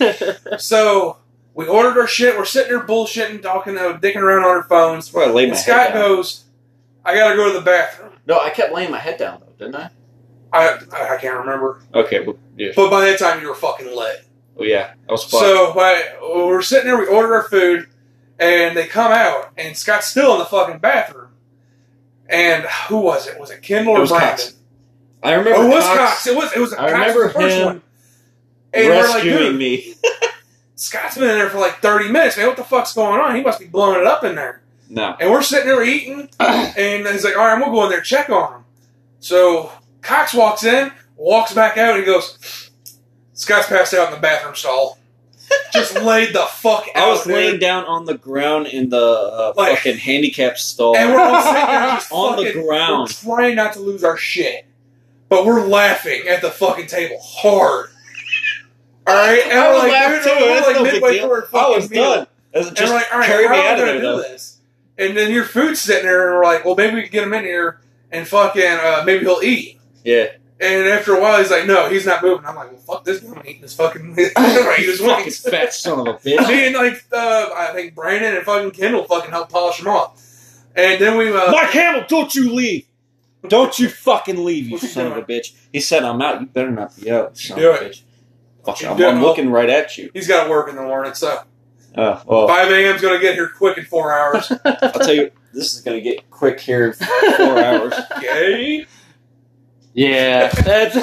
So we ordered our shit. We're sitting there bullshitting, talking, uh, dicking around on our phones. That's where I laid And my Scott head down. goes, I gotta go to the bathroom. No, I kept laying my head down though, didn't I? I I can't remember. Okay, well, yeah. But by that time, you were fucking lit. Well, yeah, I was fucked. So by, we're sitting there, we ordered our food, and they come out, and Scott's still in the fucking bathroom. And who was it? Was it Kendall or It was Brandon? Cox. I remember. Oh, it was Cox Cox. It was, it was I Cox remember was the first him one. And we're like, rescuing dude, me. Scott's been in there for like thirty minutes, man. What the fuck's going on? He must be blowing it up in there. No. And we're sitting there eating, and he's like, all right, I'm going to go in there and check on him. So Cox walks in, walks back out, and he goes, Scott's passed out in the bathroom stall. Just laid the fuck out. I was dude. laying down on the ground in the uh, Like- fucking handicap stall. And we're all sitting there just On the fucking- ground. We're trying not to lose our shit. but we're laughing at the fucking table hard. All right, and I we're was like, laughing dude, too. we're That's like no big midway deal. through our I fucking was meal. done. Just And we're like, all right, carry how me are we out of gonna there, do though. this? And then your food's sitting there, and we're like, well, maybe we can get him in here and fucking uh, maybe he'll eat. Yeah. And after a while, he's like, no, he's not moving. I'm like, well, fuck this guy. I'm eating his fucking, I'm gonna eat his Fucking wings. fat son of a bitch. Me and like, uh, I think Brandon and fucking Kendall fucking helped polish him off. And then we, uh, Mike Hamill, don't you leave. Don't you fucking leave, you What's he son of doing? a bitch. He said, I'm out. You better not be out, son Do of a it. bitch. Fuck, You I'm, do I'm it. looking right at you. he's got to work in the morning, so Uh, well, five a.m.'s gonna get here quick in four hours. I'll tell you, this is going to get quick here in four hours. Okay? Yeah, that's.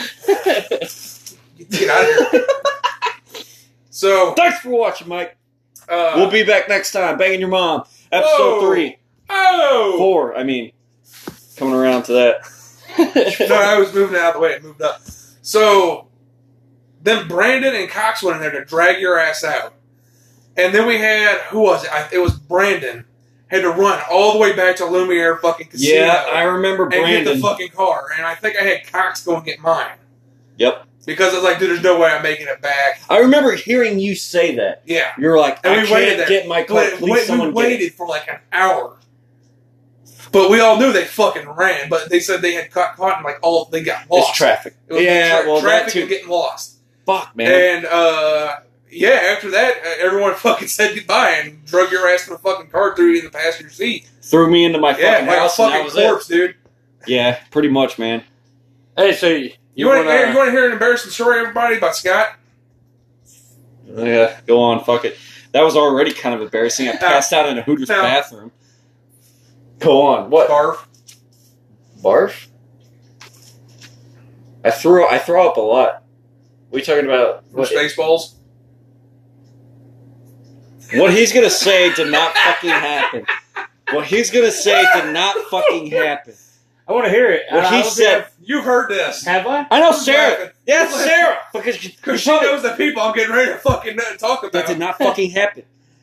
Get out of here. So, Thanks for watching, Mike. uh, We'll be back next time. Banging Your Mom. Episode Whoa. three. oh! Four, I mean. Coming around to that. No, I was moving out of the way. It moved up. So, then Brandon and Cox went in there to drag your ass out. And then we had, who was it? I, it was Brandon. Had to run all the way back to Lumiere fucking casino. Yeah, I remember and get Brandon. the fucking car. And I think I had Cox go and get mine. Yep. Because I was like, dude, there's no way I'm making it back. I remember hearing you say that. Yeah. You were like, And I we waited can't there. get my car. But Please, wait, someone we get it. waited for like an hour. But we all knew they fucking ran. But they said they had caught, caught and like all, they got lost. It's traffic. It was Yeah, tra- well, that traffic too. and getting lost. Fuck, man. And, uh, yeah, after that, uh, everyone fucking said goodbye and drug your ass in the fucking car, threw you in the passenger seat. Threw me into my Yeah, fucking like a house, and that fucking was corpse, dude. it. Yeah, pretty much, man. Hey, so you, You, want to wanna- hear, you want to hear an embarrassing story, everybody, about Scott? Yeah, go on, fuck it. That was already kind of embarrassing. I passed out in a Hooters No. bathroom. Go on. What? Barf. Barf? I threw I throw up a lot. What are you talking about? From What, Spaceballs. what he's gonna say did not fucking happen. What he's gonna say did not fucking happen. I want to hear it. What I- I he don't said. You've heard this. think I've- Have I know Who's Sarah. laughing? Yeah, Who's Sarah. Because you Because she probably- knows the people I'm getting ready to fucking uh, talk about. that did not fucking happen.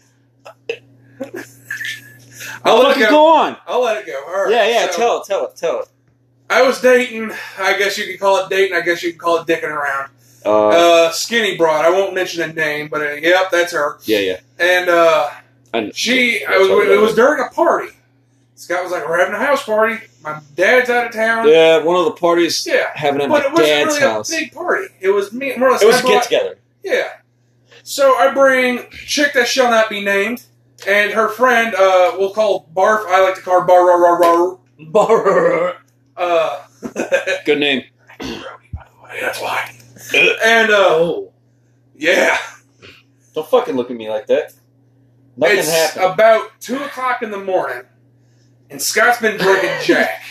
I'll let it fucking go. go on. I'll let it go. All right. Yeah, yeah. So, Tell it. Tell it. Tell it. I was dating, I guess you could call it dating, I guess you could call it dicking around. Uh, Uh, skinny broad. I won't mention the name, but uh, yep, that's her. yeah, yeah. And uh, I, she, I That's was, what it it was is. during a party. Scott was like, we're having a house party. My dad's out of town. yeah, one of the parties Yeah. having at But my it wasn't dad's really house. a big party. It was me, more or less. It was I a brought- get together. Yeah. So I bring chick that shall not be named, and her friend. Uh, we'll call Barf. I like to call her Bar Rar Rar Rar. Uh, Good name. Brody, by the way, that's why. And uh, Oh. yeah, Don't fucking look at me like that. Nothing it's happened. about two o'clock in the morning, and Scott's been drinking Jack.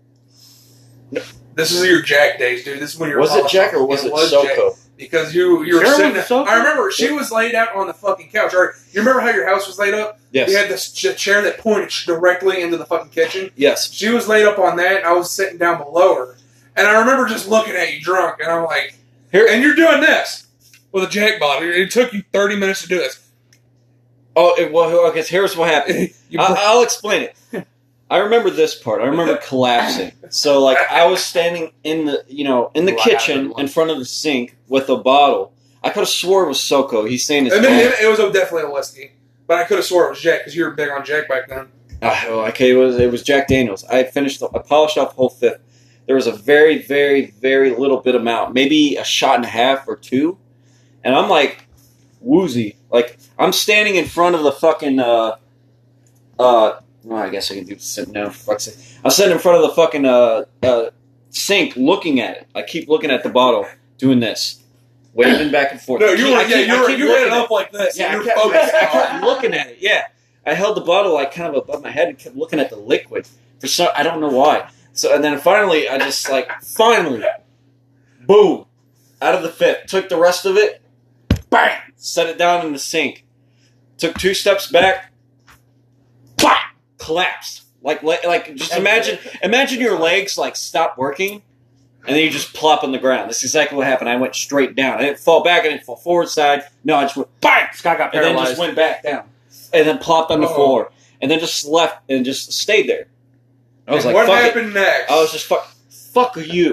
This is your Jack days, dude. This is when you're. Was it Jack or was it, Jack. Soko? Because you you were Sure, sitting. was it Soko? I remember she was laid out on the fucking couch. Or you remember how your house was laid up? Yes. You had this ch- chair that pointed directly into the fucking kitchen. Yes. She was laid up on that, and I was sitting down below her. And I remember just looking at you drunk, and I'm like, Here. and you're doing this with a Jack bottle. It took you thirty minutes to do this. Oh, it, well, okay. So here's what happened. You I, I'll explain it. I remember this part. I remember collapsing. So, like, I was standing in the, you know, in the Wow, kitchen everyone. in front of the sink with a bottle. I could have swore it was Soko. He's saying it's. and then it, it was definitely a whiskey, but I could have swore it was Jack because you were big on Jack back then. Oh, okay, it was it was Jack Daniels. I had finished. The, I polished off the whole fifth. There was a very, very, very little bit amount, maybe a shot and a half or two, and I'm like woozy. Like I'm standing in front of the fucking. Uh, uh, well, I guess I can do sitting down for fuck's sake. I'm sitting in front of the fucking uh, uh, sink, looking at it. I keep looking at the bottle, doing this, waving back and forth. No, I you keep- were I yeah, keep- you I were keep you had looking it at up like this. Yeah, I and kept, you're focused. I kept looking at it. Yeah, I held the bottle like kind of above my head and kept looking at the liquid. For some, I don't know why. So and then finally, I just like finally, boom, out of the fifth. Took the rest of it, bang, set it down in the sink. Took two steps back, bang, collapsed. Like like like just imagine imagine your legs like stop working. And then you just plop on the ground. That's exactly what happened. I went straight down. I didn't fall back. I didn't fall forward side. No, I just went bang, Scott got and then paralyzed. just went back down, and then plopped on the Oh. floor, and then just left and just stayed there. I was And like, what "Fuck it." happened next? I was just fuck, fuck you.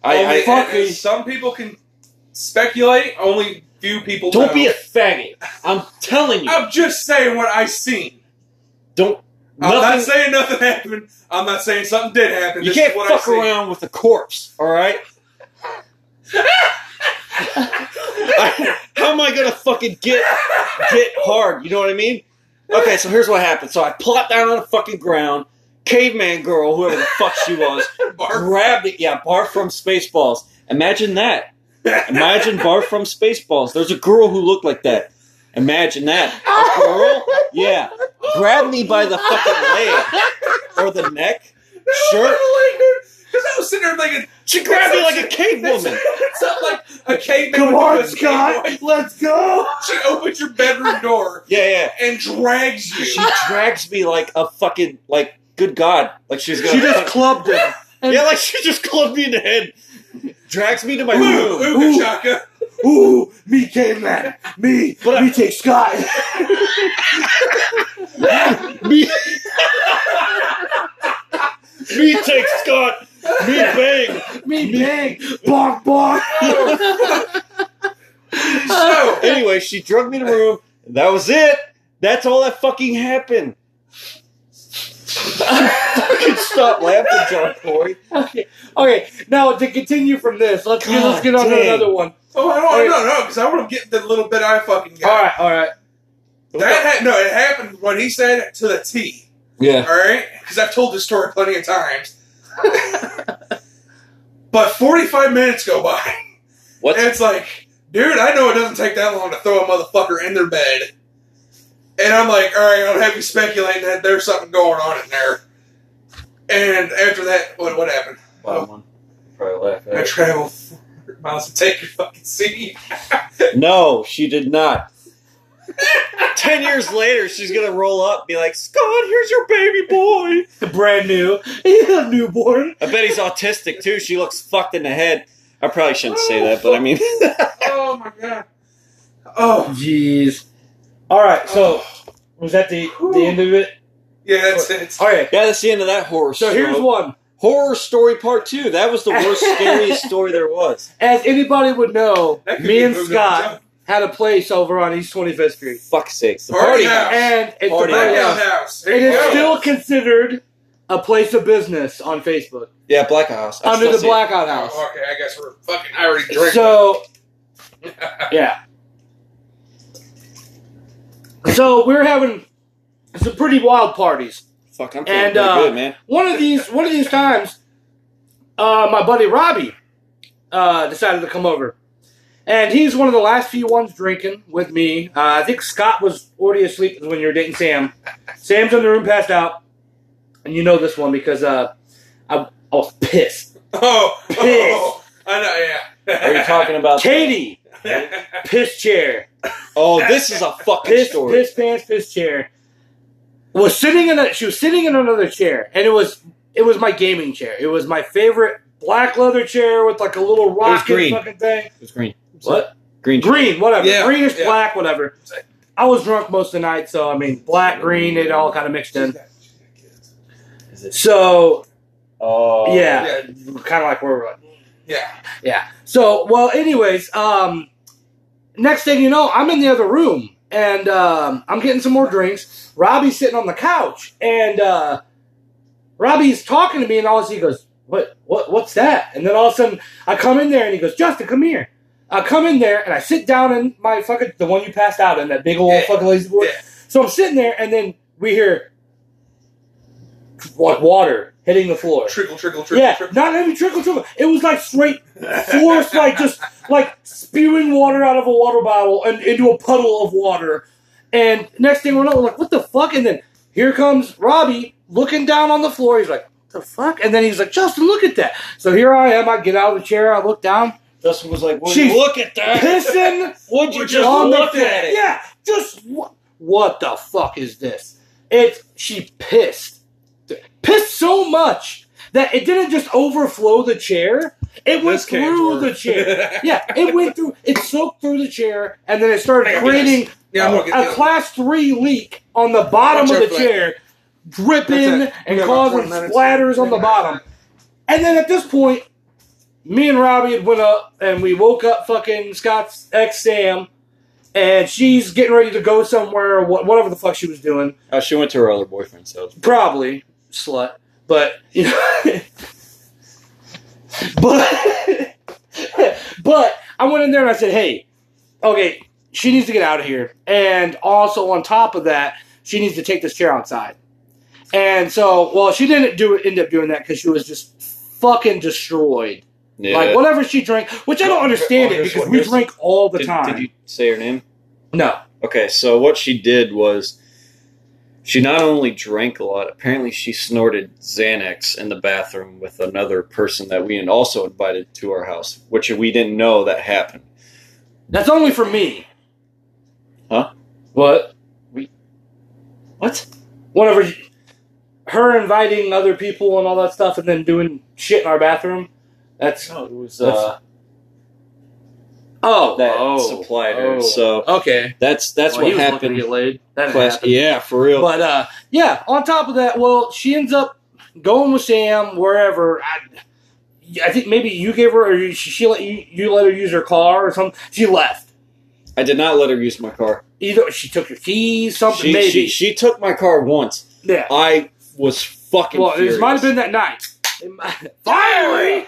I, Only- I, fucking- some people can speculate. Only few people Don't know. be a faggot. I'm telling you. I'm just saying what I seen. Don't. I'm not Nothing. saying nothing happened. I'm not saying something did happen. you This can't is what fuck I seen. around with a corpse, all right? I- how am I gonna fucking get get hard? You know what I mean? Okay, so here's what happened. So I plopped down on the fucking ground. Caveman girl, whoever the fuck she was, Barf. grabbed it. Yeah, Barf from Spaceballs. Imagine that. Imagine Barf from Spaceballs. There's a girl who looked like that. Imagine that. A girl? Yeah. Grabbed me by the fucking leg. Or the neck. Shirt. Because I was sitting there thinking, She grabbed me like a cave woman. It's not like a caveman. Come would do on, a Scott. Game Boy. Let's go. She opens your bedroom door Yeah, yeah. and drags you. She drags me like a fucking, like, good God. Like she's gonna. She just clubbed him. yeah, like she just clubbed me in the head. Drags me to my Ooh, room. ooga chaka. Ooh, me caveman. Me. But I- me take Scott. Me. Me take Scott. Me bang. me bang. Bonk, bonk. So, Anyway, she drugged me to the room. And that was it. That's all that fucking happened. Fucking stop laughing, John Corey. Okay. Okay. Now to continue from this, let's get, let's God get on to dang. another one. oh, I don't know, no, because I want to get the little bit I fucking got. All right. All right. That ha- no, it happened what he said to the T. Yeah. All right, because I've told this story plenty of times. But forty-five minutes go by, What's and it's like, dude, I know it doesn't take that long to throw a motherfucker in their bed. And I'm like, all right, I'll have you speculating that there's something going on in there. And after that, what what happened? bottom one? Probably laugh I at it. traveled four hundred miles to take your fucking seat. No, she did not. Ten years later, she's gonna roll up and be like, Scott, here's your baby boy. Brand new. He's a newborn. I bet he's autistic too. She looks fucked in the head. I probably shouldn't say that, but I mean, Oh my god. Oh Jeez. All right. So was that the the end of it? yeah, that's it. All right. yeah, that's the end of that horror So story. here's one. Horror story part two. That was the worst, scariest story there was. As anybody would know, That could me be and moved Scott up. had a place over on East twenty-fifth Street, Fuck's sakes. The Party party house. house. and it's a Party party Blackout house. house. There It you is go. still considered a place of business on Facebook Yeah, Blackout House. I under still the see it. Blackout House. Oh, okay, I guess we're fucking. I already drank. So yeah. So we're having some pretty wild parties. Fuck, I'm feeling And, pretty uh, good, man. One of these, one of these times, uh, my buddy Robbie uh, decided to come over, and he's one of the last few ones drinking with me. Uh, I think Scott was already asleep when you were dating Sam. Sam's in the room, passed out, and you know this one because uh, I, I was pissed. oh, oh, I know. Yeah. Are you talking about... Katie, piss chair, Oh, this is a fucking piss, story. piss pants, piss chair. Was sitting in a, she was sitting in another chair, and it was it was my gaming chair. It was my favorite black leather chair with like a little rocket green. fucking thing. It was green. What? Green. Green, whatever. Yeah, Greenish, yeah. black, whatever. I was drunk most of the night, so I mean, black, green, it all kind of mixed in. So Oh. yeah, Yeah. kind of like where we're at. Yeah. Yeah. So well, anyways, um, next thing you know, I'm in the other room. And um, I'm getting some more drinks. Robbie's sitting on the couch, and uh, Robbie's talking to me, and all of a sudden he goes, "What? What? What's that?" And then all of a sudden I come in there, and he goes, "Justin, come here." I come in there, and I sit down in my fucking the one you passed out in, that big old Yeah. fucking lazy boy. Yeah. So I'm sitting there, and then we hear like water hitting the floor. Trickle, trickle, trickle, Yeah, trickle. not even trickle, trickle. It was like straight force, like just like spewing water out of a water bottle and into a puddle of water. And next thing we know, we're like, what the fuck? And then here comes Robbie looking down on the floor. He's like, what the fuck? And then he's like, Justin, look at that. So here I am. I get out of the chair. I look down. Justin was like, would She's you look at that? Pissing Would you Would just on the look floor. at it? Yeah, just what? What the fuck is this? It. She pissed, pissed so much that it didn't just overflow the chair. It went This can's through the worse. chair. Yeah, it went through. It soaked through the chair, and then it started I got creating Yeah, I'm gonna get a this. class three leak on the bottom Watch of out the for that. chair, dripping That's it. and We got about causing twenty minutes. splatters on the bottom. And then at this point, me and Robbie had went up, and we woke up fucking Scott's ex Sam, and she's getting ready to go somewhere, whatever the fuck she was doing. Oh, she went to her other boyfriend's house. Probably slut, but you know, but but I went in there and I said, hey, okay, she needs to get out of here, and also on top of that, she needs to take this chair outside. And so, well, she didn't do end up doing that because she was just fucking destroyed. Yeah. Like whatever she drank, which I don't understand it because we drink all the did, time. Did you say her name? No. Okay, so what she did was she not only drank a lot, apparently she snorted Xanax in the bathroom with another person that we had also invited to our house, which we didn't know that happened. That's only for me. Huh? What? We What? Whatever. Her inviting other people and all that stuff and then doing shit in our bathroom. That's No, it was That's- uh oh that oh, supplied her. oh. So okay. that's that's Well, he what was looking to happened. get laid. That didn't Class- happen. yeah, for real. But uh, yeah. On top of that, well, she ends up going with Sam wherever. I, I think maybe you gave her, or she, she let you, you let her use her car or something. She left. I did not let her use my car. Either she took your keys, something. She, maybe. she she took my car once. yeah. I was fucking Well, furious. it might have been that night. It might- Finally!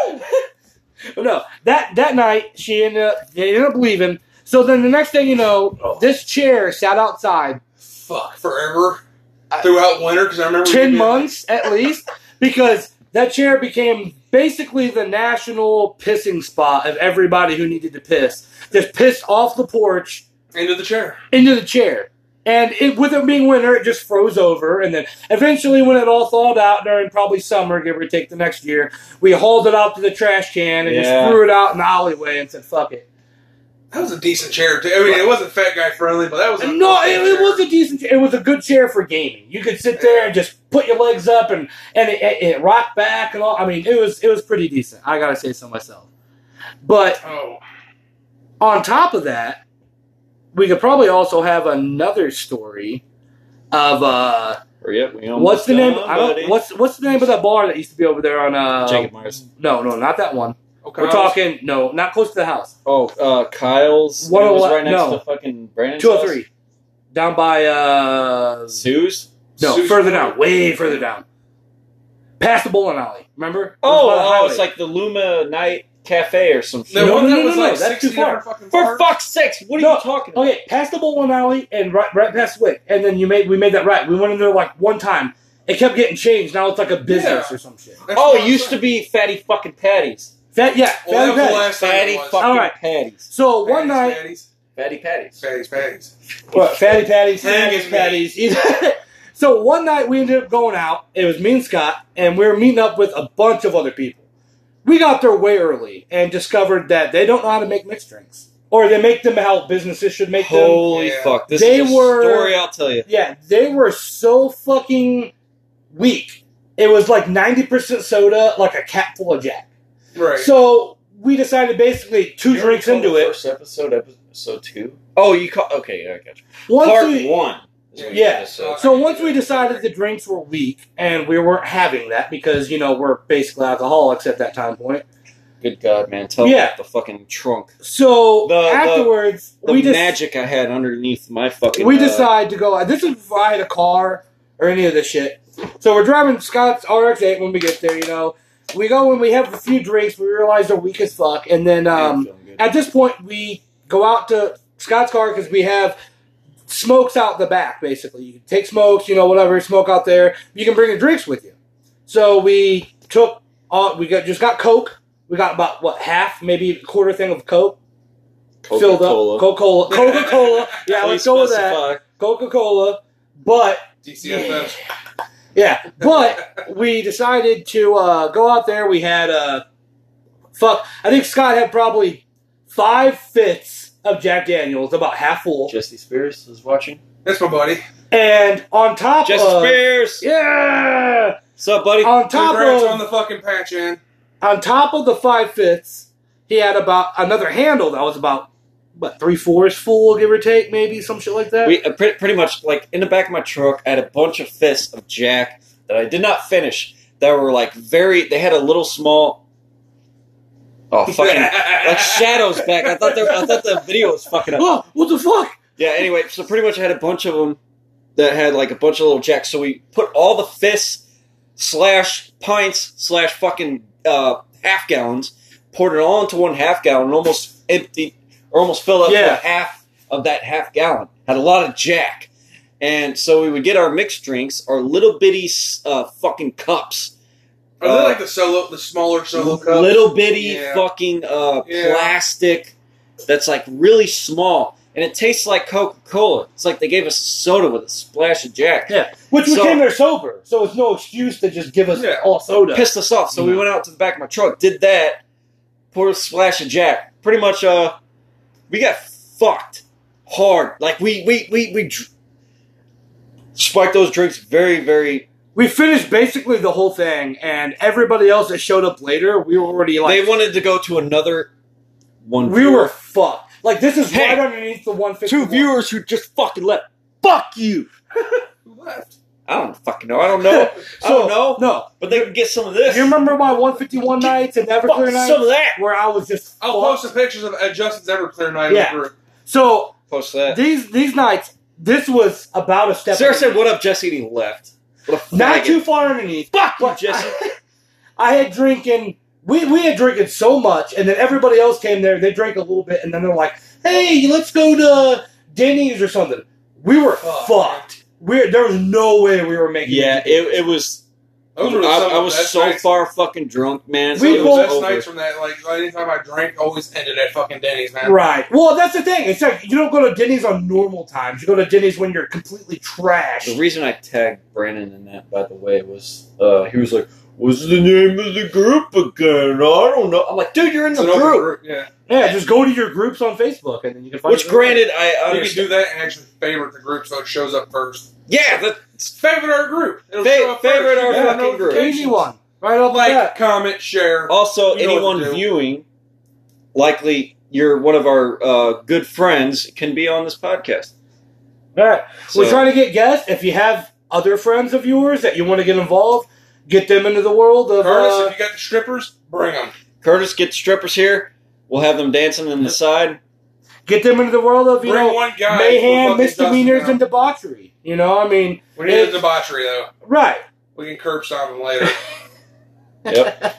But no, that that night she ended up they ended up leaving. So then the next thing you know, this chair sat outside Fuck, forever. Throughout winter, because I remember... you ten being months at least, because that chair became basically the national pissing spot of everybody who needed to piss. Just pissed off the porch like, into the chair. into the chair. And it, with it being winter, it just froze over. And then eventually, when it all thawed out during probably summer, give or take the next year, we hauled it out to the trash can and Yeah. just threw it out in the alleyway and said, fuck it. That was a decent chair, too. I mean, it wasn't fat guy friendly, but that was a... No, okay it, it chair. was a decent chair. It was a good chair for gaming. You could sit there and just put your legs up and, and it, it, it rocked back and all. I mean, it was it was pretty decent. I got to say so myself. But Oh. on top of that, we could probably also have another story of uh, Hurry up, we almost what's the name? done, I don't. buddy. What's what's the name of that bar that used to be over there on uh? Jacob Myers. No, no, not that one. Okay. We're talking no, not close to the house. Oh, uh, Kyle's. One it oh was one- right next no. to fucking Brandon's Two oh house? three, down by uh. Sue's? No, Sushi further Bar? down, way further down. Past the bowling alley. Remember? Oh, It was by the oh, highway. it's like the Luma Night Cafe or some shit. The No, one no, that no, was no, like no, that's sixty too far. different fucking For bars? fuck's sakes, what are No, you talking about? Okay, past the bowling alley and right, right past Wick, and then you made we made that right. We went in there like one time. It kept getting changed. Now it's like a business Yeah. or some shit. That's Oh, what it I'm used to saying. be Fatty fucking Patties. Fat, yeah, Well, that Fatty was the Patty. last time Fatty it was. fucking All right. Patties. So one night, Patties, Fatty Patties. patties, patties. what, Fatty Patties, Hang Fatty it, Patties. Either- So one night we ended up going out. It was me and Scott, and we were meeting up with a bunch of other people. We got there way early and discovered that they don't know how to make mixed drinks, or they make them how businesses should make them. Holy Yeah. fuck. This They is a were- story I'll tell you. Yeah, they were so fucking weak. It was like ninety percent soda, like a cap full of Jack. Right. So we decided basically two drinks into it. First episode, episode two? Oh, you call. Okay, I got you. Once Part we, one. is what you Yeah. just said. So once we decided the drinks were weak, and we weren't having that because, you know, we're basically alcoholics at that time point. Good God, man. Tell Yeah. me the fucking trunk. So The- the- afterwards, The we just magic I had underneath my fucking. we uh, decide to go. This is before I had a car or any of this shit. So we're driving Scott's R X eight when we get there. You know, we go and we have a few drinks. We realize they're weak as fuck, and then I'm um, feeling good. at this point we go out to Scott's car because we have smokes out the back. Basically, you can take smokes, you know, whatever, smoke out there. You can bring your drinks with you. So we took all. We got just got Coke. We got about what half, maybe a quarter thing of Coke filled Coca-Cola. up. Coca Cola, Coca Cola. Yeah, Please let's go with that. specify. Coca Cola. But D C F S. yeah, but we decided to uh, go out there. We had uh, fuck. I think Scott had probably five fifths of Jack Daniels, about half full, Jesse Spears is watching. That's my buddy. and on top Jesse of Spears! yeah, What's up, buddy? on top Congrats of on the fucking patch in. on top of the five fifths, he had about another handle that was about what three fourths full, give or take, maybe some shit like that. We uh, pretty, pretty much like in the back of my truck, I had a bunch of fists of Jack that I did not finish. That were like very. They had a little small. Oh, fucking like shadows back. I thought they, I thought the video was fucking up. Oh, what the fuck? Yeah. Anyway, so pretty much I had a bunch of them that had like a bunch of little jacks. So we put all the fists slash pints slash fucking uh, half gallons, poured it all into one half gallon, and almost empty or almost filled up Yeah. to a half of that half gallon. Had a lot of Jack, and so we would get our mixed drinks, our little bitty uh, fucking cups. Are they Uh, like the solo, the smaller solo cups? Little bitty Yeah. fucking uh, Yeah. plastic that's like really small, and it tastes like Coca-Cola. It's like they gave us soda with a splash of Jack. Yeah, which we So- came there sober, so it's no excuse to just give us Yeah. all soda. Pissed us off, so we went out to the back of my truck, did that, poured a splash of Jack. Pretty much, uh, we got fucked hard. Like we we we we dr- spiked those drinks very very. We finished basically the whole thing, and everybody else that showed up later, we were already like, They wanted to go to another one. we viewer. were fucked. Like this is Hey, right underneath the one fifty. two viewers who just fucking left. Fuck you. Who left? I don't fucking know. I don't know. I don't know. No, But they can get some of this. you remember my one fifty-one nights and Fuck Everclear nights some of that. where I was just I'll fucked? post some pictures of uh, Justin's Everclear night. Yeah. in the group. So Post that. these these nights, this was about a step. Sarah said, "What up, Jesse?" And he left. What a Not faggot. too far underneath. Fuck you, But Jesse. I, I had drinking. We we had drinking so much, and then everybody else came there. They drank a little bit, and then they're like, "Hey, let's go to Denny's or something." We were Oh, fucked. We there was no way we were making. Yeah, it, it was. Those were I, some I of was the best so nights. far fucking drunk, man. We it the was best over. nights from that. Like anytime I drank, always ended at fucking Denny's, man. Right. Well, that's the thing. It's like you don't go to Denny's on normal times. You go to Denny's when you're completely trash. The reason I tagged Brandon in that, by the way, was uh, he was like, "What's the name of the group again? I don't know." I'm like, "Dude, you're in It's the an open group." group. Yeah. Yeah, just go to your groups on Facebook, and then you can find. Which, it. granted, I You can understand. do that and actually favorite the group so it shows up first. Yeah, that, Favorite our group. It'll Fa- show up favorite first. our You get fucking group. notifications. Easy one. Right off the Like, bat. comment, share. also, You know what anyone to do. viewing, likely you're one of our uh, good friends, can be on this podcast. All right. So, We're trying to get guests. If you have other friends of yours that you want to get involved, get them into the world of. Curtis, Uh, if you got the strippers, bring them. Curtis, get the strippers here. We'll have them dancing on the side. get them into the world of you Bring know one guy. mayhem, who fucking misdemeanors, doesn't and debauchery. You know, I mean, know. We need a debauchery though. right. We can curb stomp them later. Yep.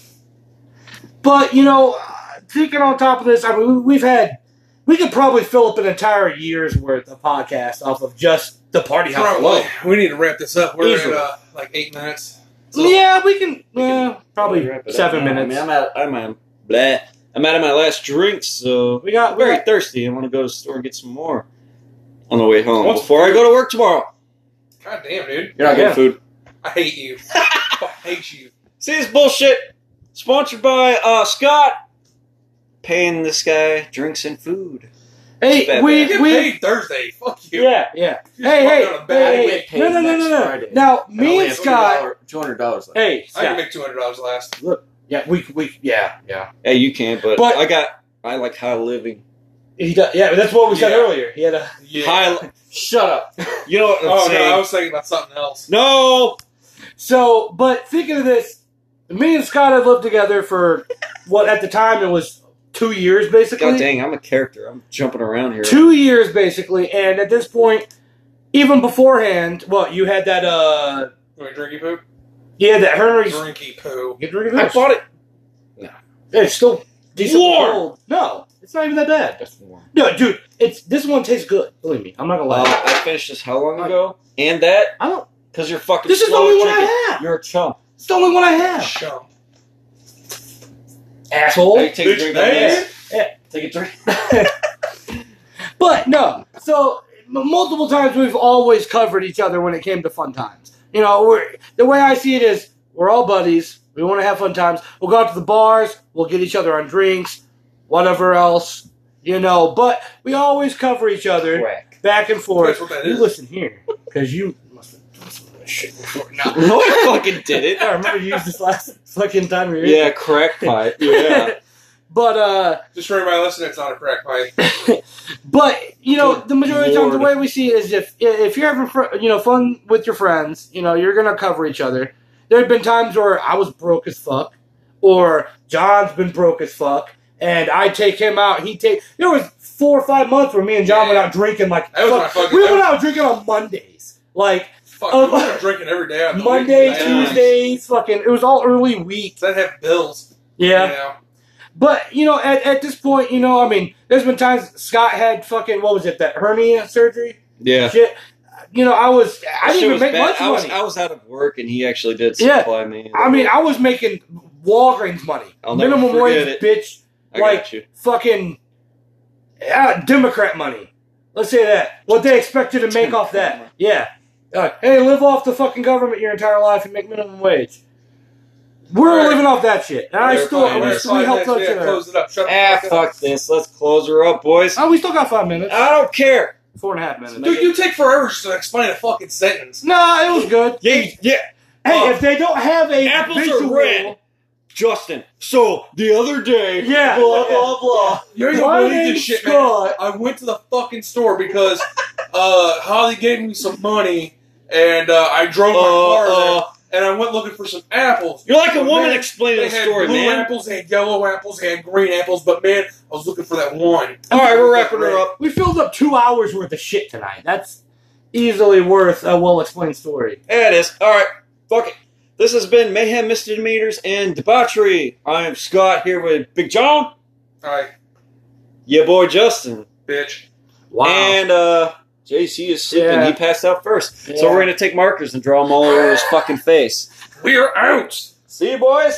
But you know, uh, thinking on top of this, I mean, we- we've had. We could probably fill up an entire year's worth of podcast off of just the party house Probably. alone. We need to wrap this up. We're Easily. at uh, like eight minutes. Yeah, we can. Yeah, probably Wrap it up seven now. minutes. I mean, I'm out. I'm out. Bleh. I'm out of my last drink, so We got- I'm we very got- thirsty. I want to go to the store and get some more on the way home What's before I food? go to work tomorrow. God damn, dude. You're not Yeah. getting food. I hate you. I hate you. See this bullshit? Sponsored by uh, Scott. Paying this guy drinks and food. Hey, Bad, we You get we paid Thursday. Fuck you. yeah yeah. You're Hey just hey fucking on a bad hey, week. hey. paid No no no next no no. Friday. Now me and Scott. two hundred dollars left. Hey I can Scott. make two hundred dollars last. Yeah we we yeah yeah. Hey, you can, but, But- I got. I like high living. He does, yeah, that's what we said Yeah. earlier. He had a Yeah. High. Shut up. You know what I'm Oh no, saying? I was thinking about something else. No. so. But thinking of this, me and Scott had lived together for what at the time it was two years basically. God dang, I'm a character. I'm jumping around here. Two years basically, and at this point, even beforehand, well, you had that uh, You want drinky poo? you had that Henry's. Drinky poo. Get rid of I this. bought it. It's still decent. Warm. cold. No, it's not even that bad. That's warm. No, dude, it's this one tastes good. Believe me, I'm not gonna lie. Uh, I finished this how long ago? And that I don't. because you're fucking. This is the slow only at one I drinking. have. You're a chump. It's the only one I have. Chump. Asshole. Hey, take a Bitch, drink. man. of this. Take a drink. But no, so m- multiple times we've always covered each other when it came to fun times. You know, we're, the way I see it is we're all buddies. We want to have fun times. We'll go out to the bars. We'll get each other on drinks, whatever else, you know. But we always cover each other Crack. back and forth. That's what that You is. listen here, because you must have done some of this shit before. No, No, I fucking did it. I remember you used this last fucking time we were Yeah, crack pipe. Yeah. But uh, Just for everybody listening, it's not a crack pipe. but you know, Good the majority of the time, the Lord. way we see it is if if you're having fr- you know fun with your friends, you know, you're gonna cover each other. There have been times where I was broke as fuck, or John's been broke as fuck, and I take him out. He take there was four or five months where me and John Yeah. went out drinking like That was fuck, my fucking- we that went was- out drinking on Mondays, like Fuck, Oh, we were drinking every day. on the Monday, weekends. Tuesdays, fucking. It was all early week. So I'd have bills. Yeah. You know? But, you know, at, at this point, you know, I mean, there's been times Scott had fucking, what was it, that hernia surgery? Yeah. Shit. You know, I was, I That didn't shit even was make bad. much I was, money. I was out of work, and he actually did Yeah. supply me. I mean, I was making Walgreens money. I'll never Minimum forget wage, it. bitch. I like, got you. fucking uh, Democrat money. Let's say that. What they expect you to make off that. Yeah. Uh, hey, live off the fucking government your entire life and make minimum wage. We're Right. living off that shit. And I We're still, fine, we, we're we fine, helped next- each yeah, other. close it up. Shut the Ah, fuck up. fuck this. Let's close her up, boys. Oh, we still got five minutes. I don't care. Four and a half minutes. Dude, you take forever just to explain a fucking sentence. Nah, it was good. Yeah, yeah. Hey, Uh, if they don't have a apples are visual, red. Justin. So the other day, Yeah. blah blah blah. You ain't My gonna believe name's this shit, Scott. man. I went to the fucking store because uh, Holly gave me some money, and uh, I drove my car Uh, uh, there, and I went looking for some apples. you're like a But, woman man, explaining They a had story, blue man. apples, they had yellow apples, they had green apples, but man, I was looking for that one. All right, we're wrapping her up. we filled up two hours worth of shit tonight. That's easily worth a well-explained story. Yeah, it is. All right, fuck it. This has been Mayhem Misdemeanors and Debauchery. I'm Scott here with Big John, Alright, your boy Justin, bitch. Wow. and uh, J C is sick and Yeah. he passed out first. Yeah. So we're gonna take markers and draw them all over his fucking face. We are out! See you, boys.